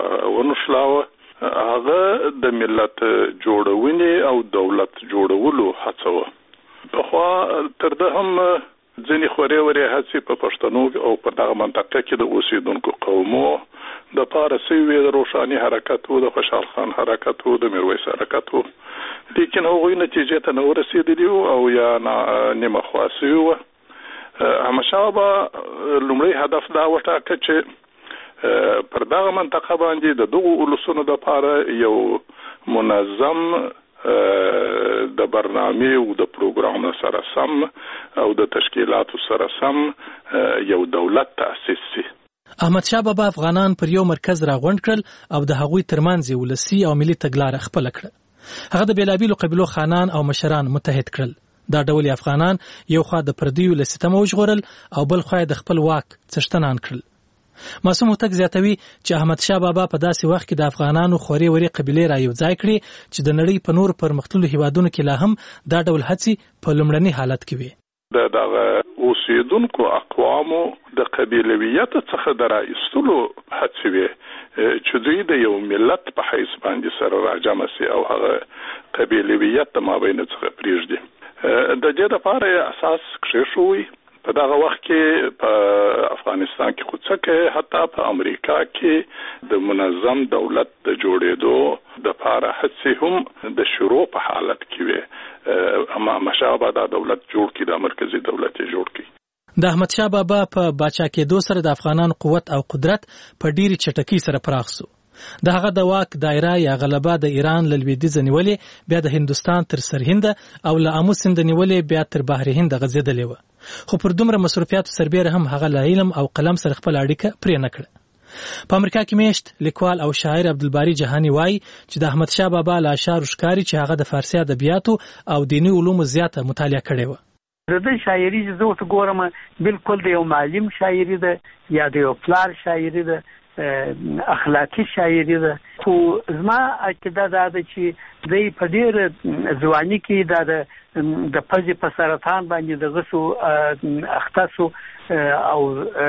ونښلاوه هغه د ملت جوړونې او دولت جوړولو هڅه وه. خو تر ده هم ځینې خورې ورې هڅې په پښتنو او په دغه منطقه کې د اوسېدونکو قومو د پاره سوي د روښاني حرکت وو، د خوشحال خان حرکت وو، د میرویس حرکت وو، لیکن هغوی نتیجې ته نه ورسېدلي وو او یا نیمه خوا سوي وو. احمدشاه بابا لومړی هدف دا وټاکه چې پر دغه منطقه باندې د دغو اولسونو دپاره یو منظم د برنامې او د پروګرام سره سم او د تشکیلاتو سره سم یو دولت تأسیس شي. احمد شاه بابا افغانان پر یو مرکز راغونډ کړل او د هغوی ترمنځ ولسی او ملي تګلاره خپل کړه. هغه د بیلابیلو قبیلو خانان او مشران متحد کړل. دا ډول افغانان یو خوا د پردیو له ستمه وژغورل او بل خوا د خپل واک څښتنان کړل. معصوم هوتک زیاتوي چې احمد شاه بابا په داسې وخت کې د افغانانو خوري وري قبیلې را یو ځای کړي چې د نړۍ په نور پرمختللو هیوادونو کې لا هم دا ډول هڅې په لومړني حالت کې وي. د دغه اوسېدونکو اقوامو د قبیلویت څخه د راایستلو هڅې وي چې دوی د یو ملت په حیث باندې سره راجمع سي او هغه قبیلویت د مابین څخه پرېږدي. د دې لپاره اساس کېښوي. په دغه وخت کې په افغانستان کې خو څه حتی په امریکا کې د منظم دولت د جوړېدو د لپاره هڅې هم د شروع په حالت کې وي. اما مشابه دا دولت جوړ کړي، د مرکزی دولت جوړ کړي. د احمد شاه بابا په باچا کېدو سره د افغانانو قوت او قدرت په ډېرې چټکۍ سره پراخ شو. د هغه د واک دایره یا غلبه د ایران له لویدیځه نیولې بیا د هندوستان تر سرهند او له امو سیند نیولې بیا تر بحر هند غځېدلې وه. خو پر دومره مصرفیاتو سربیره هم هغه له علم او قلم سره خپل اړیکه پرې نه کړه. په امریکا کې میشت لیکوال او شاعر عبدالباری جهانی وایي چې د احمد شاه بابا له اشعارو ښکاري چې هغه د فارسي ادبیاتو او دیني علومو زیاته مطالعه کړې وه. د دې شاعري چې زه اوس ګورم بالکل د یو معلم شاعري ده یا د یو پلار شاعري ده، اخلاقی شاعري ده. خو زما عقیده دا ده چې دوی په ډېر ځواني کې دا د د پزې په سرطان باندې د غسو اختصو او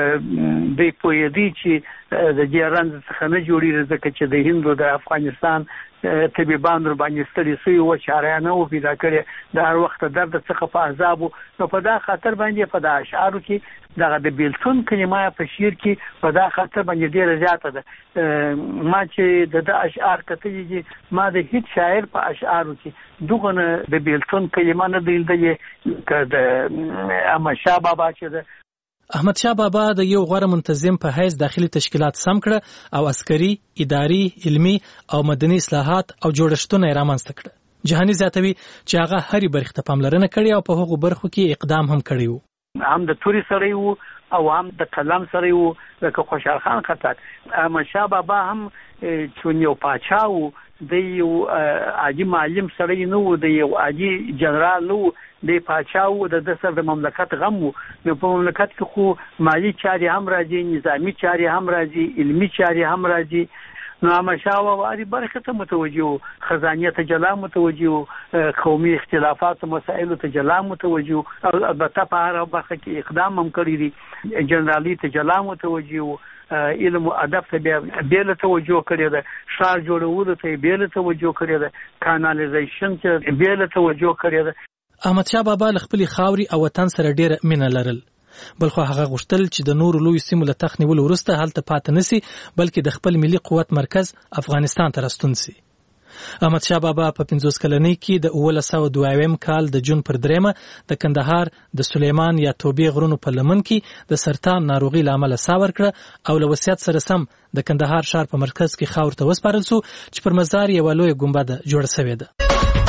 دوی پوهېدي چې د دې رنځ څخه نه جوړېږي ځکه چې د هند او د افغانستان طبيبان ور باندې ستړي سوي و چارانه او پیدا کړي د هر وخت درد څخه په عذاب. نو په دا خاطر باندې په دا اشعارو کې دغه د بیلتون کلمه په شعر کې په دا خاطر باندې ډیره زیاته ده. ما چې د د اشعار کتلې دي ما د هیڅ شاعر په اشعارو کې دغه د بیلتون کلمه نه دیلدې ک د احمد شاه بابا چې ده. احمد شاه بابا د یو غوره منتظم په حیث داخلي تشکیلات سم کړه او عسکري، اداري، علمي او مدني اصلاحات او جوړښتونه رامنځته کړه. جهاني زیاتوي چې هغه هرې برخې ته پاملرنه کړې او په هغو برخو کې اقدام هم کړی وو. هم د توري سره وو او هم د قلم سره وو. لکه خوشحال خان خټک، احمدشاه بابا هم چون یو پاچا وو، د یو عاجي معلم سره نه وو، د یو عاجي جنرال نه وو، د پاچا وو، د سر د مملکت غم وو. نو په مملکت کې خو مالی چارې هم راځي، نظامی چارې هم راځي، علمی چارې هم راځي. نو احمدشاه بابا دې برخه ته متوجه وو، خزانه ته جلا متوجه وو، قومي اختلافات او مسائل ته جلا متوجه وو، او البته په هر برخه کې اقدام هم کړی دي. جنرالي ته جلا متوجه وو، علم او ادب ته بیل توجه کړی ده، ښار جوړولو ته بیل توجه کړی ده، کانالیزیشن ته بیل توجه کړی ده. احمدشاه بابا له خپلې خاورې او وطن سره ډېره مینه لرل، بلخو هغه غوښتل چې د نورو لوی سیمو له تخت نیولو وروسته هلته پاتې نسی، بلکې د خپل ملي قوت مرکز افغانستان ته راستون سي. احمدشاه بابا په پنځوس کلنۍ کې د اوولس سوه دوه اویایم کال د جون پر دریمه د کندهار د سلیمان یا توبې غرونو په لمن کې د سرطان ناروغي له امله ساه ورکړه او له وصیت سره سم د کندهار ښار په مرکز کې خاور ته وسپارل سو چې پر مزار یوه لویه ګنبده جوړه سوې ده.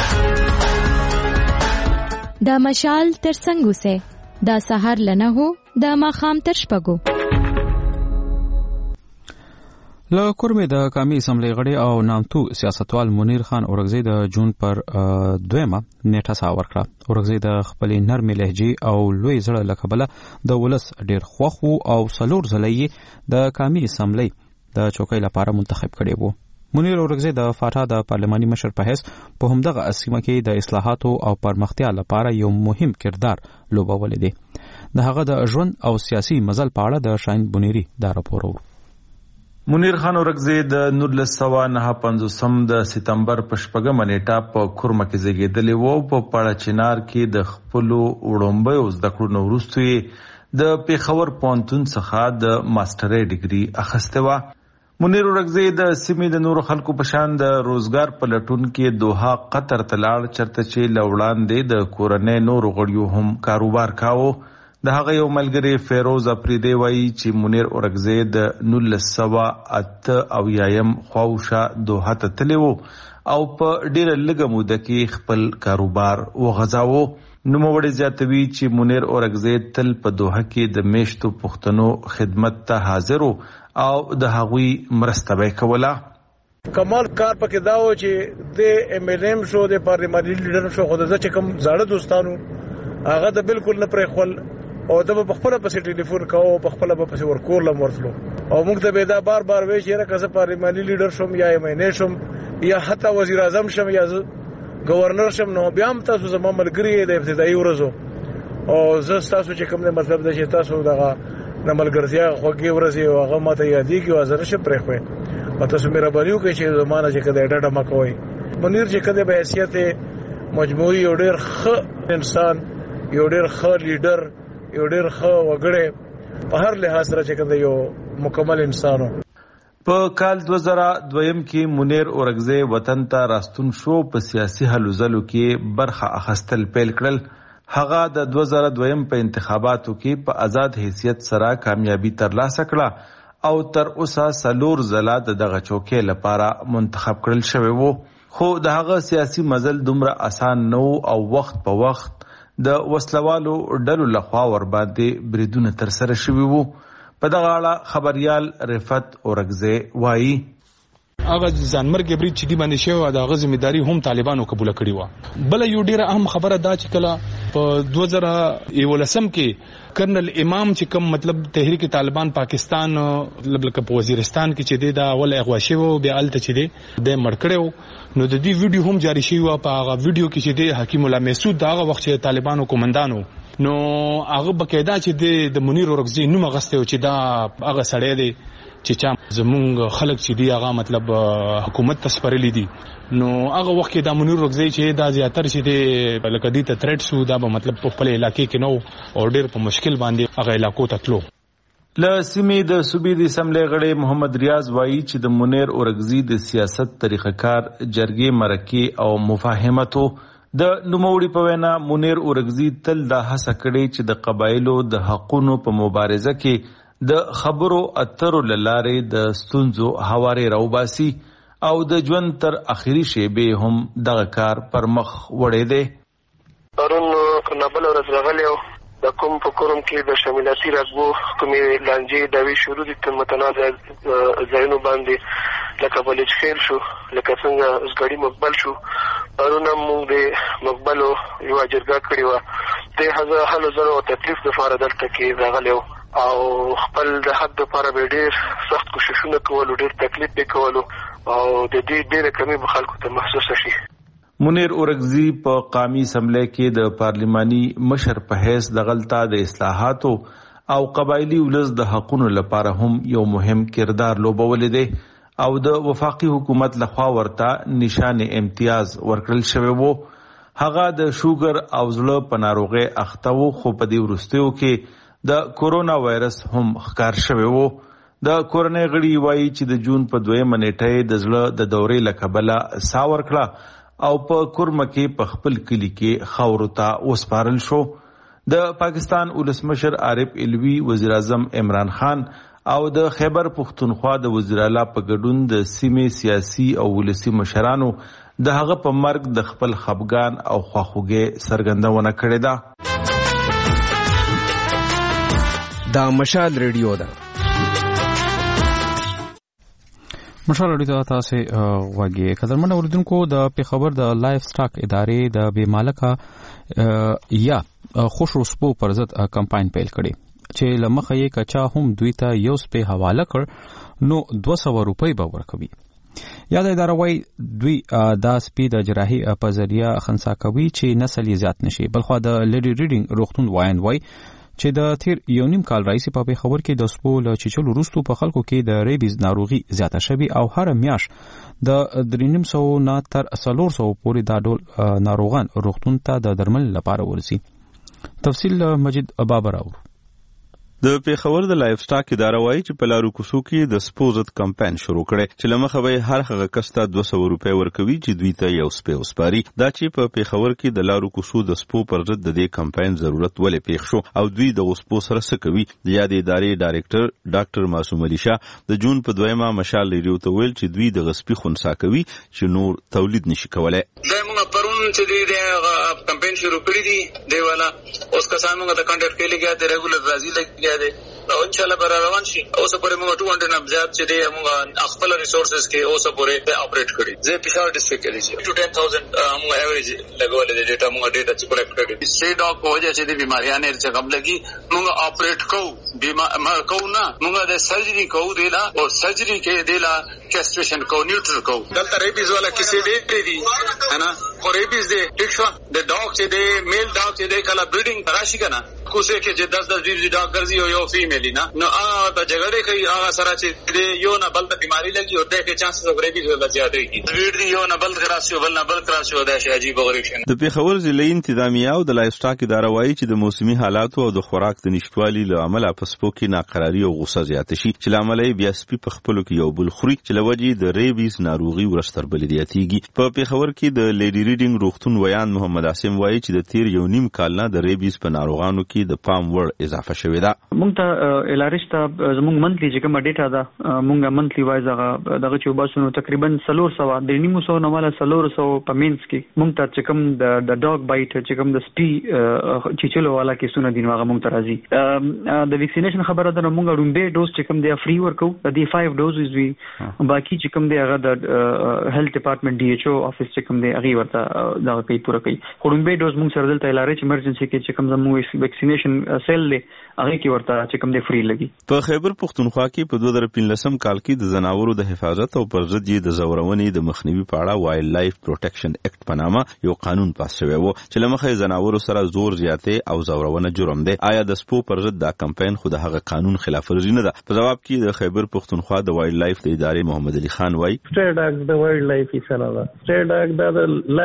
د مشال تر څنګ اوسئ، دا سهار لنه هو د ماښام تر شپږو. له کورمې د قومي اسمبلی غړي او نامتو سیاستوال منیر خان اورګزی د جون پر دویمه نیټه ساه ورکړه. اورګزی د خپلې نرمې لهجې او لوی زړه له کبله د ولس ډېر خوښ وو او څلور ځله یې د قومي اسمبلی د چوکۍ لپاره منتخب کړی وو. منیر اورګزی د فاټا د پارلماني مشر په حیث په همدغه سیمه کې د اصلاحاتو او پرمختیا لپاره یو مهم کردار لوبولی دی. د هغه د ژوند او سیاسي مزل په اړه د شاهین بنيري دا راپور وو. منیر خان اورګزی د نولس سوه نهه پنځوسم د سپتمبر په شپږمه نیټه په کورمه کې زیږېدلی و. په پاړه چنار کې د خپلو وړومبیو زده کړو نه وروسته یې د پیښور پوهنتون څخه د ماسټرۍ ډګري اخیستې وه. منیر اورګزی د سیمې د نورو خلکو په شان د روزګار په لټون کې دوحه قطر ته لاړ، چرته چې له وړاندې د کورنۍ نورو غړیو هم کاروبار کاوه. د هغه یو ملګری فیروز افریدی وایي چې منیر اورګزی د نولس سوه اته اویایم خواوشا دوحه ته تللی و او په ډیره لږه موده کې خپل کاروبار وغځاوه. نوموړی زیاتوي چې منیر اورګزی تل په دوحه کې د میشتو پښتنو خدمت ته حاضر و او د هغوی مرسته به کوله. کمال کار پکې دا و چې د ایم ایل ایم شو، د پارلماني لیډر شو، خو د چې کوم زاړه دوستانو هغه د بالکل نه پرې خپل او د په خپل پسې ټلیفون کاوه، په خپل پسې ورکول لم ورتلو او موږ ته به دا بار بار وایي چې راکه زه پارلماني لیډر شوم یا ایم ایل ایم شوم یا حتی وزیر اعظم شم یا گورنر شم، نو بیا هم تاسو زما ملګری د ابتدایي ورځو او زه تاسو چې کوم مطلب د چې تاسو دغه د ملګرتیا خوږې ورځې او هغه ماته یادېږي او زه نشم پرېښوی او تاسو مهرباني وکړئ چې زمانه چې کده ډډه مه کوئ. منیر چې کده به حیثیت مجموعي یو ډېر ښه انسان، یو ډېر ښه لیډر، یو ډېر ښه وګړی، په هر لحاظ سره چې کده یو مکمل انسان و. په کال دوه زره دویم کې منیر اورګزی وطن ته راستون شو. په سیاسي هلو ځلو کې برخه اخیستل پیل کړل. هغه د دوه زره دویم په انتخاباتو کې په آزاد حیثیت سره کامیابی ترلاسه کړه او تر اوسه څلور ځله د دغه چوکۍ لپاره منتخب کړل شوی وو. خو د هغه سیاسي مزل دومره اسان نه او وخت په وخت د وسلوالو ډلو لخوا ورباندې بریدونه ترسره شوي وو. په دغه اړه خبریال رفت اورګزی وایي هغه ځانمرګ برید چې دی باندې شوی و د هغه ذمہداري هم طالبانو قبول کړې وه. بله یو ډېره اهم خبره دا چې کله په دوه زره یولسم کې کرنل امام چې کوم مطلب تحریک طالبان پاکستان لکه په وزیرستان کې چې دی دا اول اغوا شوی و، بیا هلته چې دی دی مړ کړی و، نو د دې ویډیو هم جاري شوی و. په هغه ویډیو کې چې دی حکیم الله محسود د هغه وخت چې طالبانو کومندان و، نو هغه بقاعده چې دی د منیر اورګزی نوم اخیستی و چې دا هغه سړی دی چې چا زمونږ خلک چې دی هغه مطلب حکومت ته سپارلی دي. نو هغه وخت کې دا منیر اورګزی چې دا زیاتر چې دی لکه دې ته تھریټ سو، دا به مطلب په خپل علاقې کې نو او ډېر په مشکل باندې هغه علاقو ته تلو. له سیمې د صوبې د اسمبلی غړی محمد ریاض وایي چې د منیر اورګزی د سیاست طریقه کار، جرګې مرکې او مفاهمتو د نوموړي په وینا منیر اورګزی تل دا هڅه کړې چې د قبایلو د حقونو په مبارزه کې د خبرو اترو لاره د ستونزو هواري راوباسي او د ژوند تر اخري شیبې هم دغه کار پر مخ وړی دی. پرون نابل ورځ راغلی د کوم په کوم کې د شاملاتي راتبو کومې لانجې داوی شروع دي تر متنازع ځایونو باندې لکه بلج خیل شو لکه څنګه اوسګړی مقبل شو. پرون موږ د مقبلو یو جرګه کړې وه د هغه حل زرو تکلیف لپاره دلته کې راغلی او خپل د حد لپاره به ډېر سخت کوششونه کولو ډېر تکلیف به کولو او د دې ډېره کمی به خلکو ته محسوسه شي. منیر اورکزی په قومي اسمبلی کې د پارلیماني مشر په حیث د غلطه د اصلاحاتو او قبایلی ولز د حقونو لپاره هم یو مهم کردار لوبولی دی او د وفاقي حکومت لخوا ورته نشان امتیاز ورکړل شوی وو. هغه د شوګر او زړه په ناروغۍ اخته وو خو په دې وروستیو کې د کورونا وایرس هم ښکار شوی وو. د کورنۍ غړي وایي چې د جون په دویمه نیټه د زړه د دورې له کبله سا ورکړه او په کورمه کې په خپل کلی کې خاورو ته وسپارل شو. د پاکستان ولسمشر عارف علوي، وزیر اعظم عمران خان او د خیبر پختونخوا د وزیر اعلی په ګډون د سیمې سیاسي او ولسي مشرانو د هغه په مرګ د خپل خفګان او خواخوږۍ څرګندونه کړې ده. دا مشال ریډیو ده. مشال اړیته تاسو واګي قدرمن اوریدونکو د پیښور د لایف سټاک ادارې د بې مالکه یا خوش رسپو پر ضد کمپاین پیل کړي چې لمخه یې کچا هم دوی ته یو سپې حواله کړ نو دوه سوه روپۍ به ورکوي. یاد اداره وای دوی دا سپې د جراحي په ذریعہ خنثی کوي چې نسل یې زیات نشي. بلخو د لیډي ریډینګ روغتون وایند وای چې د تیر یو نیم کال راځي په پیښور کې د سپو له چیچلو وروسته په خلکو کې د ریبیز ناروغي زیاته شوي او هر میاشت د درې نیم سوه نه تر څلور سوه پورې دا ډول ناروغان روغتون ته د درمل لپاره ورسي. تفصیل مجید بابر اور. د پیښور د لایف سټاک اداره وایي چې په لارو کوڅو کې د سپو ضد کمپاین شروع کړي چې لمخه به هر هغه کس ته دوه سوه روپۍ ورکوي چې دوی ته یو سپی وسپاري. دا چې په پیښور کې د لارو کوڅو د سپو پر ضد د دې کمپاین ضرورت ولې پیښ شو او دوی د سپو سره څه کوي. د یادې ادارې ډایرکټر ډاکټر معصوم علي شاه د جون په دویمه مشال ریډیو ته ویل چې دوی د غسپي خنثی کوي چې نور تولید نشي کولای. چې دی د کمپاین شروع کړی دی دی والا اوس کسان موږ د کانټیکټ کې لګیا دی ریګولر راځي لګیا دی او ان شاء الله بر روان شي. اوس پورې موږ دوه سوه نه زیات چې دی موږ خپل ریسورسز کې اوس پورې اپریټ کړی. زه پېښور ډیسټریکټ کې لسی ټو ټین تاوزند موږ ایوریج لګولې د ډیټا موږ ډیټا چې کلیکټ کړی. سټي ډاګ په وجه چې د بیماریانه چې قبل لګي موږ اپریټ کوو بیمار کوو نه موږ د سرجری کوو دی لا او سرجری کې دی لا کیسټریشن کوو نیوټرل کوو. دلته ریبیز والا کیسې دی دی انا خو ریبیز دی ټیک شو د ډاګ چې دی میل ډاګ چې دی کله بریډینګ راشي کنه کوسه کې چې دس دس بیس ډاګ ګرځي او یو فیمیل نه نو هغه ته جګړه کوي هغه سره چې یو نه بل ته بیماری لګي او دغه چانسز اف ریبیز ولا زیاتې کی ویډ دی یو نه بل کراسي بل نه بل کراسي دا شی عجیب غریب. د پیښور ضلعي انتظامیه او د لایف سټاک اداره وایي چې د موسمي حالاتو او د خوراک د نشټوالي له امله په سپو کې ناقراري او غوسه زیاته شي چې لامل یې بیا سپي په خپلو کې یو بل خوري چې لوجې د ریبیز ناروغي ورستر بلدیاتیږي. په پیښور کې د لیډي ریډینګ روغتون ویان محمد عاصم وایي چې د تیر یو نیم کال نه د ریبیز په ناروغانو کې د پام وړ اضافه شوې ده. مونږ ته الارش ته زموږ منتلی چې کوم ډیټا ده مونږه منتلی وایز هغه دغه چې وباسو تقریبا څلور سوه د نیمو سوه نه والا څلور سوه په مینس کې مونږ ته چې کوم د ډاګ بایټ چې کوم د سپي چیچلو والا کیسونه دي هغه مونږ ته راځي. د ویکسینیشن خبره ده مونږ رومبه ډوز چې کوم دی فری ورکو د دې فایو ډوزز وی باقي چې کوم دی هغه د هیلث ډپارټمنټ ډي ایچ او افیس چې کوم دی هغه ورته دا کوي پوره کوي. رومبه ډوز مونږ سره دلته الارش ایمرجنسي کې چې کوم زموږ ویکسینیشن سیل دی هغه کې ورته چې کوم دی فری لګي. په خیبر پختونخوا کې په دوه زره پنځلسم کال کې د زناورو د حفاظت او پر ضد د زورونې د مخنیوي په اړه وایلډ لایف پروټیکشن اکټ په نامه یو قانون پاس شوی و چې لمخې زناورو سره زور زیاتې او زورونه جرم دی. آیا د سپو پر ضد دا کمپاین خو د هغه قانون خلاف ورزي نه ده؟ په جواب کې د خیبر پختونخوا د وایلډ لایف د ادارې محمد علي خان وایي سټری ډاګ د وایلډ لایف یې سره ده. سټری ډاګ د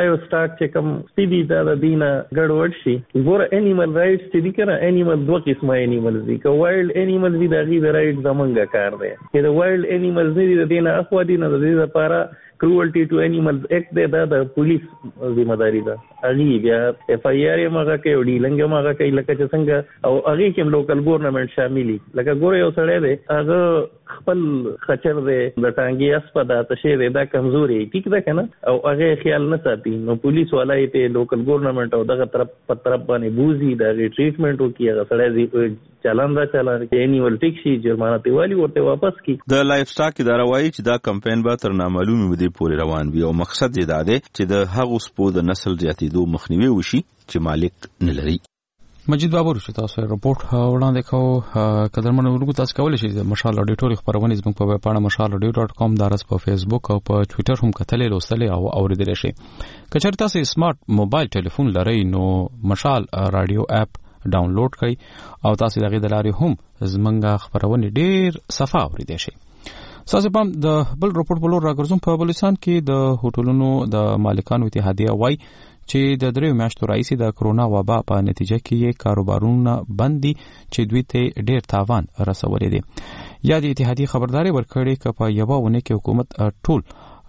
لایو سټاک چې کوم سپیډي دا د دینه ګډوډ شي. ګوره انیمل رائټس چې دي کنه انیمل دوه قسمه انیملز دي. که وایلډ انیملز دي د غي د رائټ زمونږه کار دی. چې د وایلډ انیملز نه دي د دینه اخوا دي نه د دې لپاره cruelty to animals act دی دا د پولیس ذمہ داری ده. اغي بیا اف آی آر ماګه کې وړي لنګ ماګه کې لکه چې څنګه او اغي کې لوکل ګورنمنت شاملي لکه ګوره یو سړی دی هغه خپل خچر دی د ټانګي اسپدا تشه دی دا کمزوري ټیک ده کنه او هغه خیال نه ساتي نو پولیس والای ته لوکل ګورنمنت او دغه طرف په طرف باندې بوزي دا ټریټمنټ وکي هغه سړی چالان را چالان کې انیول ټیک شي جرمانه دیوالي ورته واپس کی. د لایف سټاک اداره وایي چې دا کمپاین به تر نامعلومه مدې پورې روان وي او مقصد یې دا دی چې د هغو سپو د نسل زیاتېدو مخنیوي وشي چې مالک نه لري. مجید بابر چې تاسو رپورت وړاندې کوو قدرمن ورغو تاسو کولای شئ د مشال اډیو ټول خبرونه زموږ په ویب پاڼه مشال اډیو ډاټ کام دارس په فیسبوک او په ټوئیټر هم کتلې لوستلې او اوریدل شئ. کچر تاسو سمارټ موبایل ټلیفون لرئ نو مشال رادیو اپ ډاونلوډ کړئ او تاسو دغه د لارې هم زمونږ خبرونه ډیر صفه اوریدل شئ. تاسو په د بل رپورت بلور راګرځم په بلوچستان کې د هوټلونو د مالکانو اتحادیه وای چې د دریو میاشتو راځي د کرونا وبا په نتیجه کې کاروبارونه بندي چې دوی ته ډیر تاوان رسولې دي. یا د اتحادیه خبرداري ورکړي چې په یوه ونه کې حکومت ټول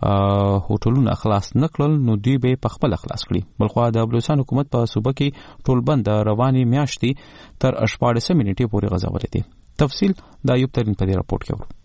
هوټلونه خلاص نکړل نو دوی به په خپل خلاص کړي. بلخو د بلوچستان حکومت په صوبه کې ټول بند رواني میاشتې تر شپږ منټې پورې غځولې دي. تفصیل د ایوب ترین په دې رپورت کې ورو.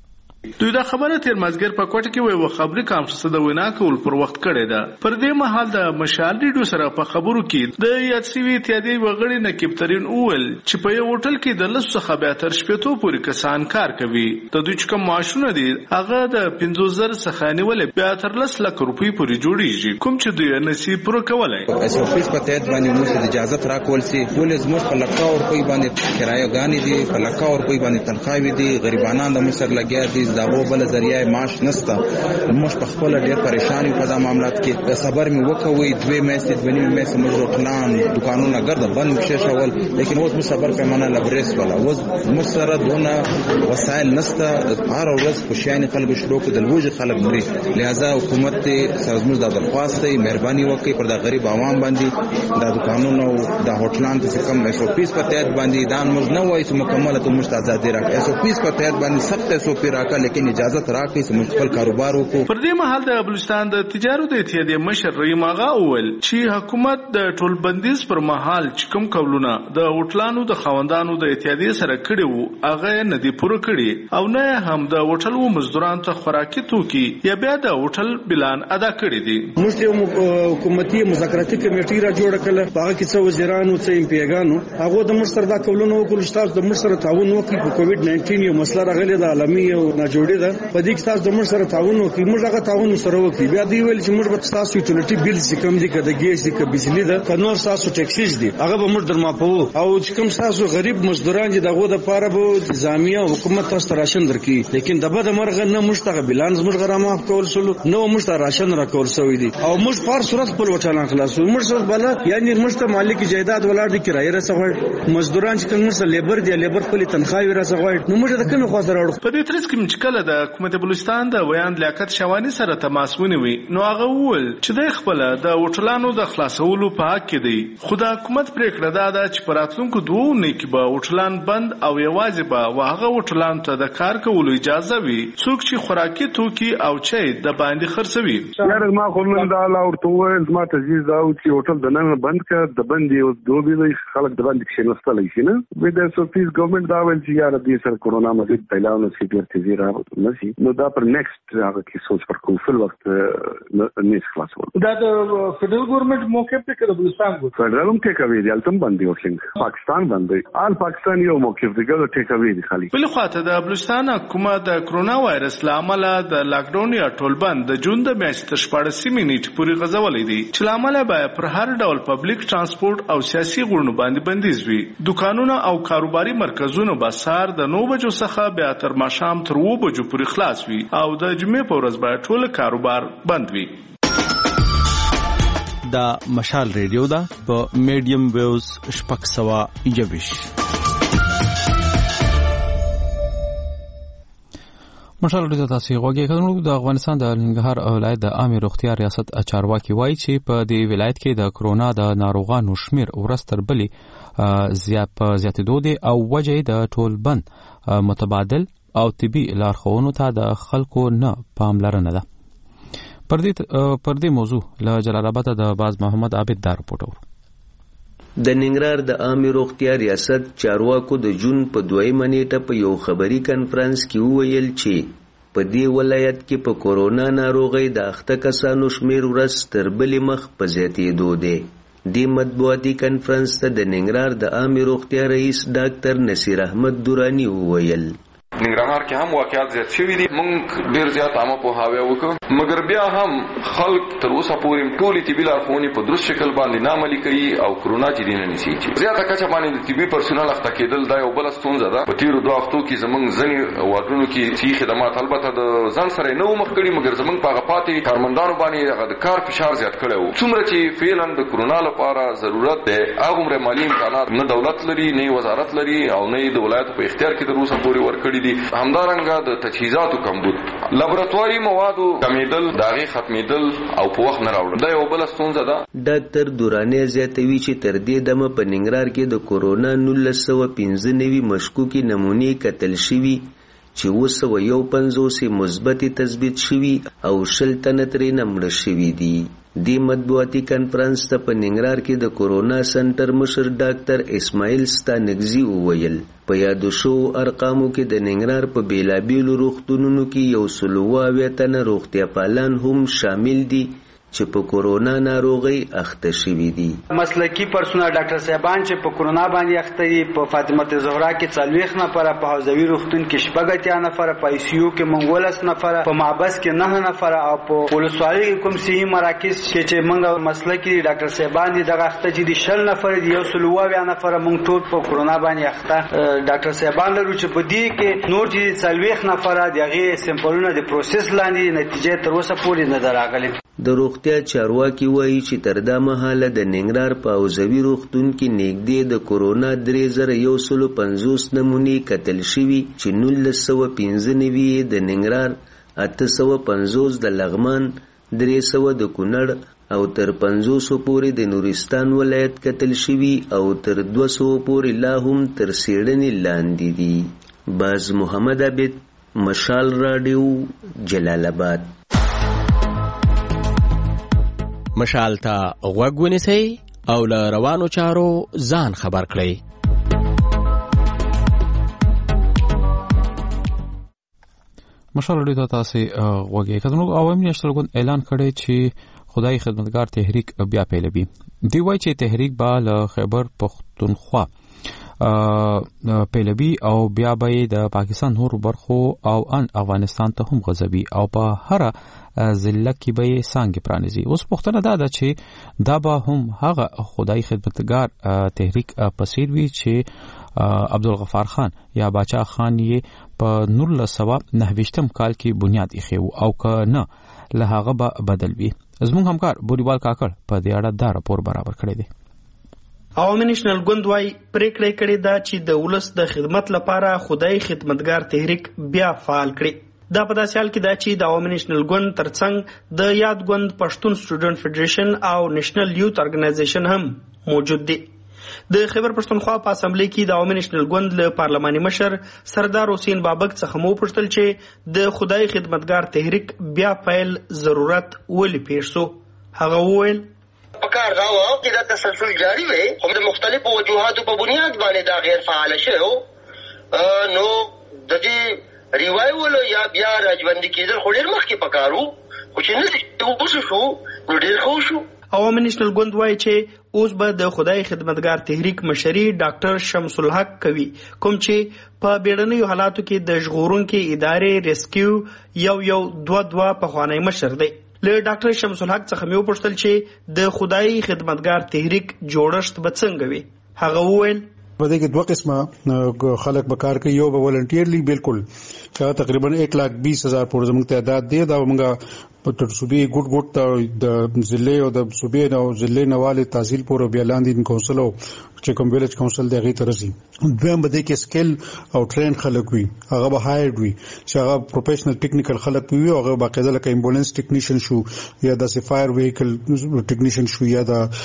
دوی دا خبره تیر مازګر په کوټه کې وي و خبري کانفرنس د وینا کول پر وخت کړی ده. پر دې مهال د مشال ریډیو سره په خبرو کې د یاد سوي اتحادیې وغړي نقیب ترين اول چې په یو هوټل کې د لس څخه به تر شپږ پورې کسان کار کوي. د دوی چې کوم معاشونه دي هغه د پنځوس زره څخه نیولې بیا تر لس لک روپۍ پورې جوړیږي کوم چې دوی نصیب پوره کولای. اس افیس په تحت باندې موږ د اجازه را کول سي ټول زموږ په لکه او روپۍ باندې کرایه غانې دي په لکه او روپۍ باندې تنخواوي دي غریبانان د مصر لګیا دي داغو بل ذریعہ معاش نستا موږ په خپل ډېر پریشان یو په دا معاملات کې صبر مې وکوي دوی مې سید بنې مې سمجو پلان دکانونه ګرځه بند مشه شول لیکن اوس مې صبر پیمانه لبرس ولا اوس مسره دونه وسایل نستا هر ورځ خوشیانه خلک شروع کړي د لوج خلک مري لہذا حکومت ته سازموز د درخواست مهرباني وکړي پر د غریب عوام باندې د دکانونو د هوټلان ته کم ایس او پیس په تحت باندې دان موږ نه وایي چې مکمله ته مشت آزادي راکړي ایس او پیس په تحت باندې سخت ایس او پی راکړي لیکن اجازه راکړي چې موږ خپل کاروبار وکړو. پر دې مهال د بلوچستان د تجارت اتحادیې مشر رحیم آغا اول چې حکومت د ټول بندیز پر مهال چې کوم قولونه د هوټلانو د خوندانو د اتحادیې سره کړي وو هغه نه دی پوره کړي او نه هم د هوټل مزدورانو ته خوراکي توکي یا بیا د هوټل بلان ادا کړي دي. موږ یو حکومتي مذاکراتي کمیټه را جوړه کړه هغه کې څو وزیرانو څو امپیګانو هغه د مشر دا قولونه وکړل چې د مشر تعاون وکړي په کووډ ناینټین یو مسله راغله د عالمي او ناجوړي ده په دې کې تاسو د موږ سره تعاون وکړي موږ هغه تعاون سره وکړي بیا دی ویل چې موږ به تاسو یوټیلیټي بیل چې کوم دي کده ګیس دي کده بجلی ده کنور تاسو ټیکسیز دي هغه به موږ درماپو او چې کوم تاسو غریب مزدوران دي دغه د پاره به ځامیا حکومت تاسو راشن درکې لیکن دغه د مرغ نه مشتغه بلانس موږ غرامه کول شلو نو موږ راشن را کول سوې دي او موږ پر صورت په وټالان خلاصو موږ سره بل یعنی موږ مالک جایداد ولر دي کرایه رسوي مزدوران چې کوم سره لیبر دي لیبر خپل تنخواه رسوي نو موږ د کوم خوا سره وړو. په دې ترڅ کې چې کله د حکومت بلوچستان د ویان لیاقت شوانی سره تماس ونیوي نو هغه وویل چې د خپل د هوټلانو د خلاصولو په حق کې دی خو د حکومت پریکړه دا ده چې پراتونکو دوه نه کې به هوټلان بند او یوازې به واغه هوټلان ته د کار کولو اجازه وي څوک چې خوراکي توکي او چای د باندې خرڅوي. یاره ما خو نن دا لا ورته وویل ما تجویز دا و چې هوټل د نن بند کړ د بند یو دوه به خلک د باندې کې نستل شي نه وې د سوفیس ګورنمنت دا ویل چې یاره دې سره کورونا مزید پیلاونه سي ډیر تیزی را نشي نو دا پر نیکسټ هغه کې سوچ پر کوم فل وخت نه خلاصول دا د فدرال ګورنمنت موقف ته کړو بلوچستان کو فدرالم کې کوي دي التم باندې وښینګ پاکستان باندې آل پاکستان یو موقف دی ګل ټیک اوی دي خالي بل خواته د بلوچستان حکومت د کرونا وایرس لامل د لاک ډاون یا ټول بند د جون د میاشتې تر شپږ منټ پورې غځولې دي چې لامل به پر هر ډول پبلک ترانسپورت او سیاسي غړنو باندې بندیز وي. دکانونه او کاروباري مرکزونه به سار د نو بجو څخه بیا تر ماښام تر و بجو پورې خلاص وي او د جمعې په ورځ به ټول کاروبار بند وي. دا مشال ریډیو دا په میډیم ویوز شپږ سوه یوویشت. مشال ډیره تاسو غوږی کړو. د افغانستان د ننګرهار ولایت د عامه روغتیا ریاست چارواکي وایي چې په دې ولایت کې د کرونا د ناروغانو شمیر ورستر بلی زیات په زیاتېدو دي او وجه د ټول بند متبادل او طبي لارښوونو ته د خلکو نه پاملرنه ده. پر دې پر دې موضوع له جلال آباد د باز محمد عابد دا رپورټ. د ننګرهار د عامه روغتیا ریاست چارواکو د جون په دویمه نیټه په یو خبري کانفرنس کې وویل چې په دې ولایت کې په کورونا ناروغۍ د اخته کسانو شمیر ورځ تر بلې مخ په زیاتېدو دی. دې مطبوعاتي کانفرنس ته د ننګرهار د عامه روغتیا رئیس ډاکټر نصیر احمد دورانی وویل ننګرهار کې هم واقعیت زیات شوي دي. موږ ډېر زیات عامه پوهاوی وکړو، مګر بیا هم خلک تر اوسه پورې ټولې طبي لارښوونې په درست شکل باندې نه عملي کوي او کرونا جدي نه نیسي. زیاته کچه باندې د طبي پرسونل اخته کېدل دا یو بله ستونزه ده. په تېرو دوه هفتو کې زموږ ځینې واردونو کې صحي خدمات البته د ځان سره نه وو مخ کړي، مګر زموږ په هغه پاتې کارمندانو باندې هغه د کار فشار زیات کړی و. څومره چې فعلا د کرونا لپاره ضرورت دی هغومره مالي امکانات نه دولت لري، نه وزارت لري او نه د ولایتو په اختیار کې تر اوسه پورې ورکړي دي. همدارنګه د تجهیزاتو کمبود، لابراتواري موادو کمیدل، داغي ختمیدل او په وخت نه راوړل دا یو بل ستونزه ده. ډاکټر دورانی زیاتوي چې تر دې دمه په ننګرهار کې د کورونا نولس سوه پنځه نوي مشکوکې نمونې کتل شوي چې اووه سوه یو پنځوس مثبتې تثبیت شوي او شل تنه ترې مړه شوي دي. دې مطبوعاتي کانفرنس ته په ننګرهار کې د کورونا سنټر مشر ډاکټر اسماعیل ستانګزي وویل په یادو شوو ارقامو کې د ننګرهار په بیلابیلو روغتونونو کې یو سل اووه اویا تنه روغتیا پالان هم شامل دي چې په کورونا ناروغي اخته شوي دي. مسلکی پرسونل ډاکټر صاحبان چې په کورونا باندې اخته دي په فاطمه زهرا کې څلوېښت نفره، په حوزوي روغتون کې شپږ اتیا نفره، په آی سی یو کې موږ ولس نفره، په محبس کې نه نفره او په ولسوالۍ کې کوم صحي مراکز کې چې موږ مسلکی ډاکټر صاحبان دي دغه اخته چې دي شل نفره دي، یو سل اووه اویا نفره موږ ټول په کورونا باندې اخته ډاکټر صاحبان لرو چې په دې کې نور چې څلوېښت نفره د هغې سمپلونه د پروسس لاندې نتیجې تر اوسه پورې نه ده راغلې. د روغتیا چارواکي وایي چې تر دا مهاله د ننګرهار په حوزوي روغتون کې نږدې د کورونا درې زره یو سلو پنځوس نمونې کتل شوي چې نولس سوه پنځه نوي د ننګرهار، اته سوه پنځوس د لغمان، درې سوه د کونړ او تر پنځوسو پورې د نورستان ولایت کتل شوي او تر دوه سوو پورې لا هم تر څېړنې لاندې دي. باز محمد عابد، مشال راډیو، جلال آباد. مشال ته غوږ ونیسئ او له روانو چارو ځان خبر کړئ. مشال ډیره تاسو غوږی کړو. عوامي نشریه ګوند اعلان کړی چې خدای خدمتګار تحریک بیا پیلوي. دی وایي چې تحریک به له خیبر پختونخوا پیلوي او بیا به د پاکستان نور برخو او ان افغانستان ته هم غځوي او په هر ضلع کې به یې څانګې پرانیزي. اوس پوښتنه دا ده چې دا به هم هغه خدای خدمتګار تحریک په څیر وي چې عبدالغفار خان یا باچا خان یې په نولس سوه نهه ویشتم کال کې بنیاد ایښی و او که نه له هغه به بدل وي. زموږ همکار بوریوال کاکړ په دې اړه دا راپور برابر کړی دی. عوامي نېشنل ګوند وايي پریکړه کړې ده چې د ولس د خدمت لپاره خدای خدمتګار تحریک بیا فعال کړي. دا په داسې حال کې ده چې د عوامي نېشنل ګوند ترڅنګ د یاد ګوند پښتون سټوډنټ فدریشن او نېشنل یوث ارګنایزیشن هم موجود دي. د خیبر پښتونخوا په اسمبلی کې د عوامي نېشنل ګوند له پارلماني مشر سردار حسین بابک څخه مو پوښتل چې د خدای خدمتګار تحریک بیا پیل ضرورت ولې پیښ سو. هغه وویل پکار دا و چې دا تسلسل جاری وي، خو د مختلفو وجوهاتو په بنیاد باندې دا غیر فعال شوی نو د دې ریوایول یا بیا راځوندي کېدل خو ډېر مخکې پکارو، خو چې نه وشو شو نو ډېر ښه شو. عوامي نېشنل ګوند وايي چې اوس به د خدای خدمتګار تحریک مشري ډاکټر شمس الحق کوي، کوم چې په بیړنیو حالاتو کې د ژغورونکو ادارې ریسکیو یو یو دوه دوه پخوانی مشر دی. له ډاکټر شمس الحق څخه مې وپوښتل چې د خدای خدمتګار تحریک جوړښت به څنګه وي. هغه وویل په دې کې دوه قسمه خلک به کار کوي، یو به ولنټیرلی بالکل چې تقریبا ایک لاکھ بیس هزار پورې زموږ تعداد دی. دا موږ په تر صوبې ګډ ګډ د ضلع او د صوبې او ضلع نواله تحصیل پورې بیا لاندې کونسل او چې کوم ویلج کونسل دی هغه ترسي دویم بده کې سکل او ټرین خلک وي هغه به هایر وي چې هغه پروفیشنل ټیکنیکل خلک وي او هغه باقاعده لکه امبولانس ټیکنیشن شو یا د فایر وهیکل ټیکنیشن شو یا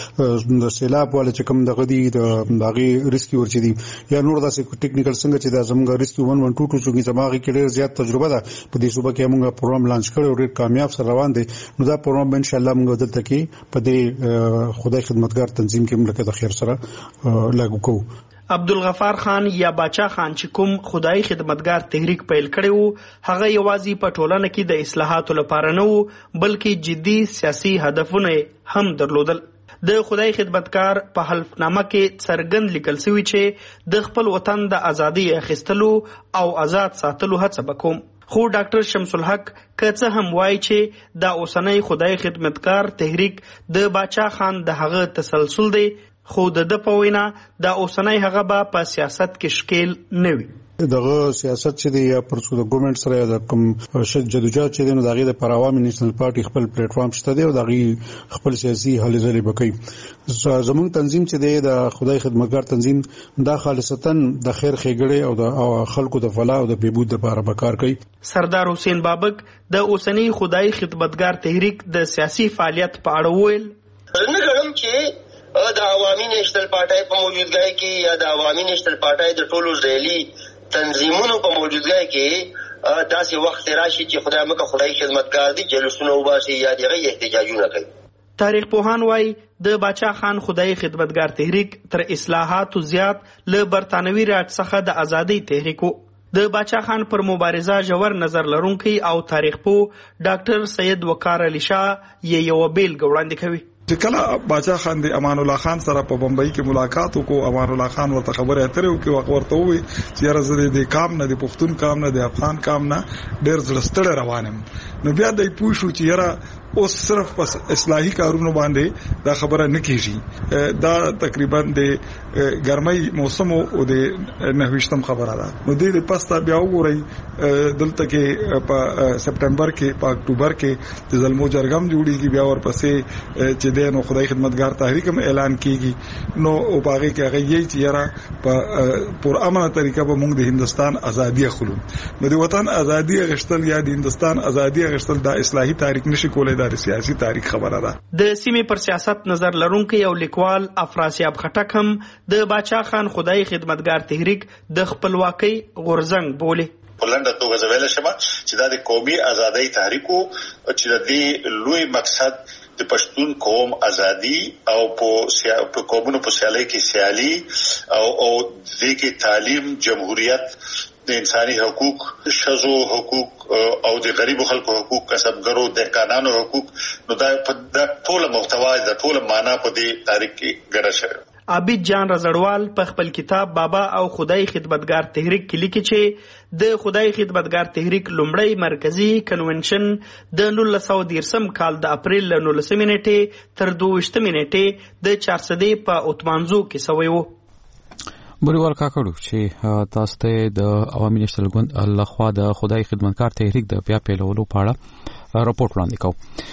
د سیلاب ولا چې کوم دغه دی د هغه ریسکیو ورچې دي یا نور داسې ټیکنیکل څنګه چې د زموږ ریسکیو ون ون ټو ټو چې زموږ کې ډېر زیات تجربه ده په دې صوبه کې موږ پروګرام لانچ کړو او ډېر کامیاب سره روان دي نو دا پروګرام ان شاء الله موږ دلته کې په دې خدای خدمتګار تنظیم کې موږ د خیر سره لاګو کوو. عبدالغفار خان یا باچا خان چې کوم خدای خدمتګار تحریک پیل کړی وو هغه یوازې په ټولنه کې د اصلاحاتو لپاره نه وو بلکې جدي سیاسي هدفونه هم درلودل. د خدای خدمتګار په حلفنامه کې څرګند لیکل شوی چې د خپل وطن د ازادي اخیستلو او آزاد ساتلو هڅه وکوم. خو ډاکټر شمس الحق کڅه هم وایي چې د اوسنۍ خدای خدمتګار تحریک د باچا خان د هغه تسلسل دی خو د د په وینا د اوسنۍ هغه به په سیاست کې شکیل نه وي. دغه سیاست چې دی یا پرسو د ګورنمنت سره د کوم جدوجہد چې دی نو دغه د عوامي نېشنل پارټي خپل پلیټ فارم شته دی او دغه خپل سیاسي هلې ځلې بکوي. زموږ تنظیم چې دی د خدای خدمتګار تنظیم دا خالصتا د خیر ښېګړې او د خلکو د فلاح او د بهبود لپاره کار کوي. سردار حسین بابک د اوسنۍ خدای خدمتګار تحریک د سیاسي فعالیت په اړه وویل نه غواړم چې د عوامي نېشنل پارټي په موجودګۍ کې یا د عوامي نېشنل پارټي د ټولو ځایلي تنظیمونو په موجودګۍ کې داسې وخت راشي چې خدای مکه خدای خدمتګار دي جلوسونه وباسي یا دغه احتجاجونه کوي. تاریخ پوهان وایي د باچا خان خدای خدمتګار تحریک تر اصلاحاتو زیات له برتانوي راج څخه د ازادۍ تحریک و. د باچا خان پر مبارزه ژور نظر لرونکي او تاریخ پوه ډاکټر سید وقار علي شاه یې یو بیلګه وړاندې کوي. چې کله باچا خان د امان الله خان سره په بمبئی کې ملاقات وکړو امان الله خان ورته خبره اترې وکړه او ورته وویل چې یاره زه د کام نه د پښتون کام نه د افغان کام نه ډېر زړستړی روانم. نو بیا د پوه شو چې یاره اوس صرف پس اصلاحي کارونو باندې دا خبره نه کیږي. دا تقریبا د ګرمۍ موسم او د نهویشتم خبره ده. نو د دې پستا بیا وګورئ دلته کې په سپټمبر کې په اکتوبر کې د زلمو جرګم جوړیږي بیا ورپسې چې د نو خدای خدمتګار تحریک هم اعلان کیږي نو او باغې کې هغه یی چې یاره په پر امانه طریقه به موږ د هندستان ازادي اخلو. نو د وطن ازادي غشتل یا د هندستان ازادي غشتل د اصلاحي تاریخ نشي کولای د سیاسي تاریخ خبره ده. د سیمې پر سیاست نظر لرونکي او لیکوال افراسیاب خټک هم د باچا خان خدای خدمتګار تحریک د خپلواکۍ غورځنګ بولي. ولنده توګه زویل شمه چې دا د قومي ازادۍ تحریکو چې د دې لوی مقصد د پښتون قوم ازادي او په قومونو په سیالۍ کې سیالي او او د کې تعلیم جمهوریت د انساني حقوق شذو حقوق او د غریبو خلکو حقوق کسبګرو د قانونو حقوق نو دا په ټول محتوا د ټول معنا په دې تاریخ کې ګډه شوی. عابد جان رزړوال په خپل کتاب بابا او خدای خدمتګار تحریک کې لیکي چې د خدای خدمتګار تحریک لومړی مرکزی کنونشن د نولس سوه دیرشم کال د اپریل له نولسمې نیټې تر دوهویشتمې نیټې د چارسدې په اوتمانزو کې شوی و. بریوال کاکړو چې تاسو ته د عوامي نېشنل ګوند لخوا د خدای خدمتګار تحریک د بیا پیلولو په اړه راپورټ وړاندې کوو.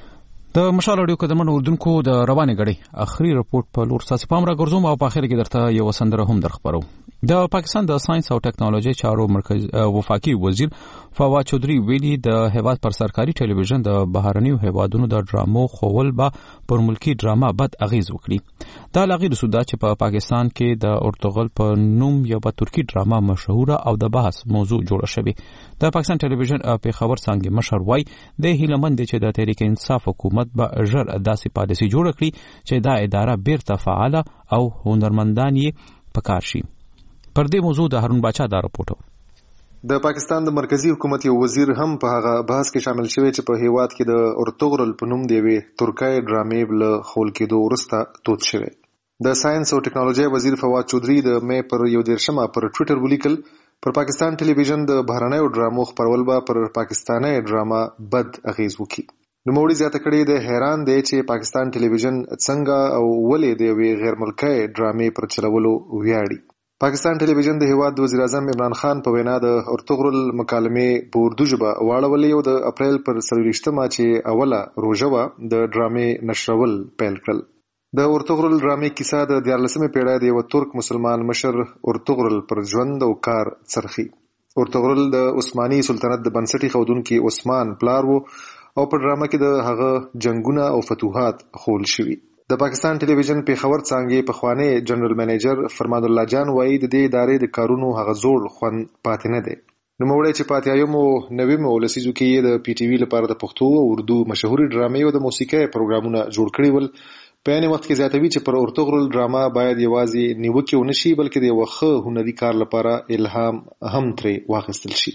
د مشال اډیو کدمن اردوونکو د روانې غړي اخري رپورت په لور ساسي پام را ګرځوم او په اخر کې درته یو سندره هم درخبرو. د پاکستان د ساينس او ټیکنالوژي چارو مرکز وفاقي وزیر فواد چودري ویلي د هیواد پر سرکاري ټلویزیون د بهرنیو هیوادونو د ډرامو خوول به پر ملکی ډراما بد اغیز وکړي. دا لغیر سودا چې په پاکستان کې د ارتغل په نوم یو په ترکی ډراما مشهوره او د بحث موضوع جوړه شوې. د پاکستان ټلویزیون په خبر څنګه مشر وای د هیلمند چې د تحریک انصاف حکومت به ژر داسې پالیسي جوړ کړي چې دا اداره بیرته فعال او هنرمندان یې پکار شي. پر دې موضوع د هارون باچا دا راپورټ. د پاکستان د مرکزی حکومت یو وزیر هم په هغه بحث کې شامل شوی چې په هیواد کې د ارتغرل په نوم دی وی ترکای ډرامې بل خول کېدو ورسته توت شوی. د ساينس او ټیکنالوژي وزیر فواد چودري د مې پر یو دیرشمه پر ټوئیټر ولیکل پر پاکستان ټلویزیون د بهرنیو ډرامو خبرول به پر پاکستاني ډراما بد اغیز وکړي. نو موږ زیاته کړي د حیران دی چې پاکستان ټلویزیون څنګه او ولې د وی غیر ملکی ډرامې پر چلولو ویاړي. پاکستان ټلویزیون د هیواد وزیر اعظم عمران خان په وینا د ارتغرل مکالمې په اردو ژبه واړولې او د اپریل پر څلوېښتمه چې اوله روژه وه د ډرامې نشرول پیل کړل. د ارطغرل ډرامې کیسه د دیارلسمې پیړۍ د یو ترک مسلمان مشر ارطغرل پر ژوند او کار څرخي. ارطغرل د عثماني سلطنت د بنسټي ښودونکي عثمان پلار وو او په ډرامه کې د هغه جنگونه او فتوحات خول شوي. د پاکستان ټلویزیون پیښور څانګې پخوانی جنرال منیجر فرمان الله جان وایي د دې ادارې د کارونو هغه زوړ خوند پاتې نه دی. نوموړی چې په اتیایمو نویمو لسیزو کې یې د پی ټي وي لپاره د پښتو او اردو مشهوري ډرامې او د موسیقۍ پروګرامونه جوړ کړي ول، په یعنې وخت کې زیاتوي چې پر ارطغرل ډرامه باید یوازې نیوکې ونه شي بلکې د یوه ښه هنري کار لپاره الهام هم ترې واخیستل شي.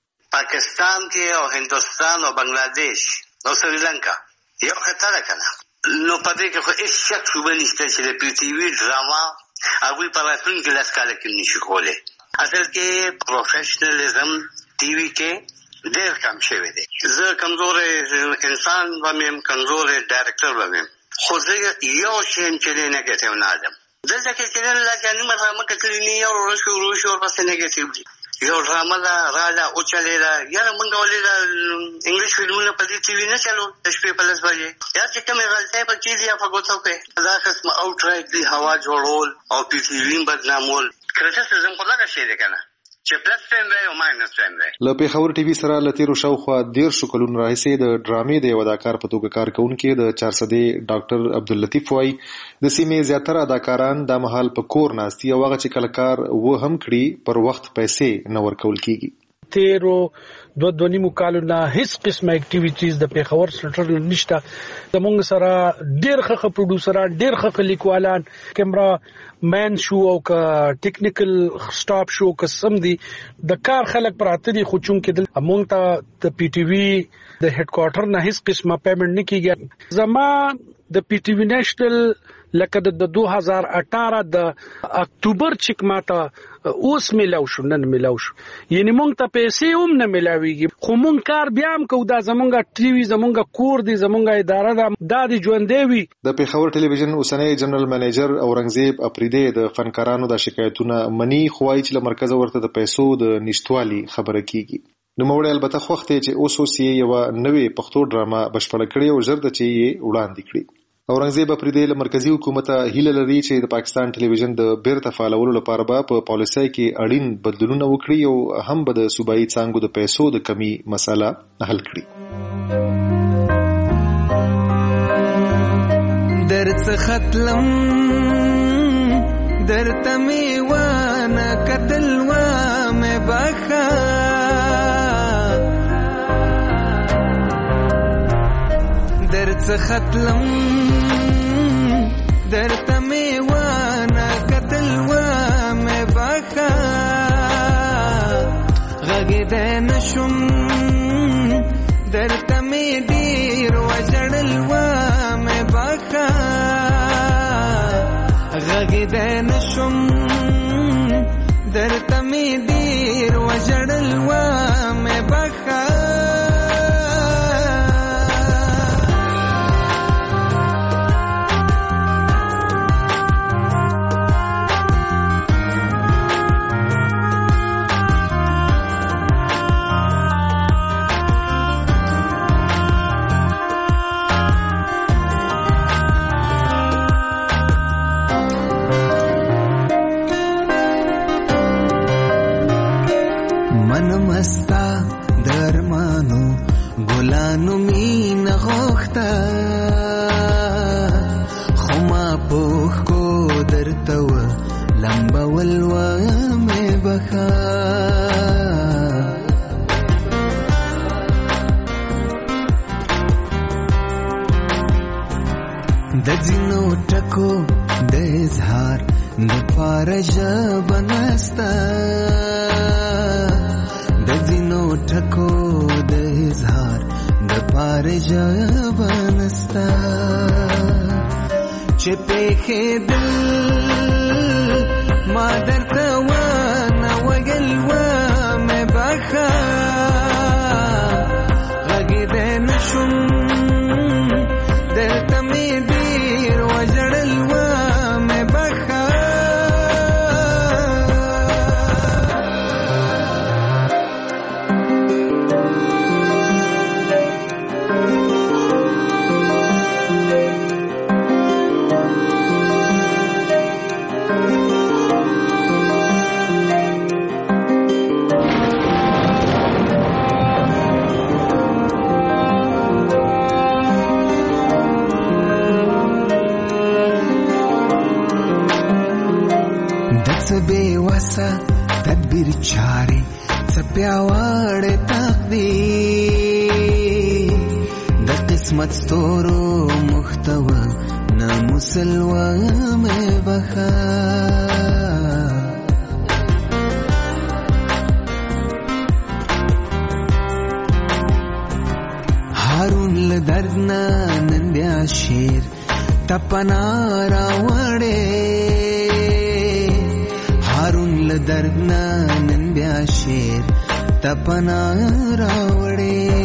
پاکستان کې او هندوستان او بنگلاديش او سریلانکا یو خطر کنه، نو پدې کې خو هیڅ شک شوبه نشته چې د پی ټي وي ډراما هغوی په راتلونکي لس کاله کې نشي کولی. اصل کې پروفیشنلزم ټي وي کې ډېر کم شوی دی. زه کمزورې انسان وم، کمزورې ډایرکټر وم، خو زه یو شی چې دی نګټیو نه ادم دلته کې چې نه لکه نیمه ډرامه کتلې نه یو ورشو ورشو ورپسې نګټیو دي. یو ډرامه ده راله او چلې ده یاره مونږ ولې د انګلیش فلمونه په دې ټي وي نه چلو د شپې په لس بجې یا چې کومې غلطۍ په کې دي یا په ګوتو کې دا قسمه اوټ رایټ دی هوا جوړول او پی ټي وي بدنامول کرټیسزم خو دغه شی دی که نه چې پلس فیم دی او ماینس فیم دی. له پېښور ټي وي سره له تېرو شاوخوا دېرشو کلونو راهیسې د ډرامې د یو اداکار په توګه کار کوونکي د چارسدې ډاکټر عبداللطیف وایي د سیمې زیاتره اداکاران دا مهال په کور ناست دي او هغه چې کله کار و هم کړي پر وخت پیسې نه ورکول کېږي. تیرو دو دو نیمو کالو نه هیڅ قسمه اکټیویټیز د پیښور سنټر نشته. زموږ سره ډېر ښه پروډوسران، ډېر ښه لیکوالان، کیمرا مین شو او که ټیکنیکل سټاپ شو که سم دي د کار خلک پراته دي. خو چونکې دلته موږ ته د پی ټي وي د هډ کوارټر نه هیڅ قسمه پیمنټ نه کېږي. زما د پی ټي وي نیشنل لکه د دو هزار اٹھارہ د اکتوبر چک ماته اوس ملاو شو، نن ملاو شو، یعنی مونږ ته پیسې هم نه ملاويږي، خو مونږ کار بیا هم کوو. دا زمونږ ټي وي زمونږ کور دی، زمونږ اداره ده، دا دی ژوندې وي. د پیښور ټلویزیون اوسنی جنرال منیجر اورنګزیب اپریدی د فنکارانو د شکایتونه منی خوای چې له مرکز ورته د پیسو د نشټوالي خبره کیږي. نوموړی البته خوښ دی چې اوس اوس یې یوه نوې پښتو ډرامه بشپړه کړې او ژر ده چې یې وړاندې کړي. اورنګزیب اپریدی له مرکزی حکومت هیله لري چې د پاکستان ټلویزیون د بیرته فعالولو لپاره به په پالیسۍ کې اړین بدلونونه وکړي او هم به د صوبایي څانګو د پیسو د کمی مسله حل کړي. درڅ ختلم درته مې وانه کتل وامې بخا درڅ ختلم درته مې وانه کتل وامې بخا غږېدی نشم درته مې ډېر وژړل وامې بخا غږېدی نشم درته مې ډېر وژړل وامې بخا مستا درمانو ګلانو مين غوښتا خو ما پوخ کو درته و لمبول و مې بخا د ځینو ټکو د اظهار د پاره ژبه نسته د ځینو ټکو د اظهار د پاره ژبه نسته چې پېښېدل ما درته ونه ویل ومې بخا غږېدی نشم درته مې ډېر وژړل ومې بخا څه تدبیر چارې څه پیاوړې تقدیر د قسمت ستورو محتوا نه مسلوه مې بخا هارون له درد نه نن بیا شیر تپنا راوړې هارون له درد نه نن بیا شیر تپنا راوړې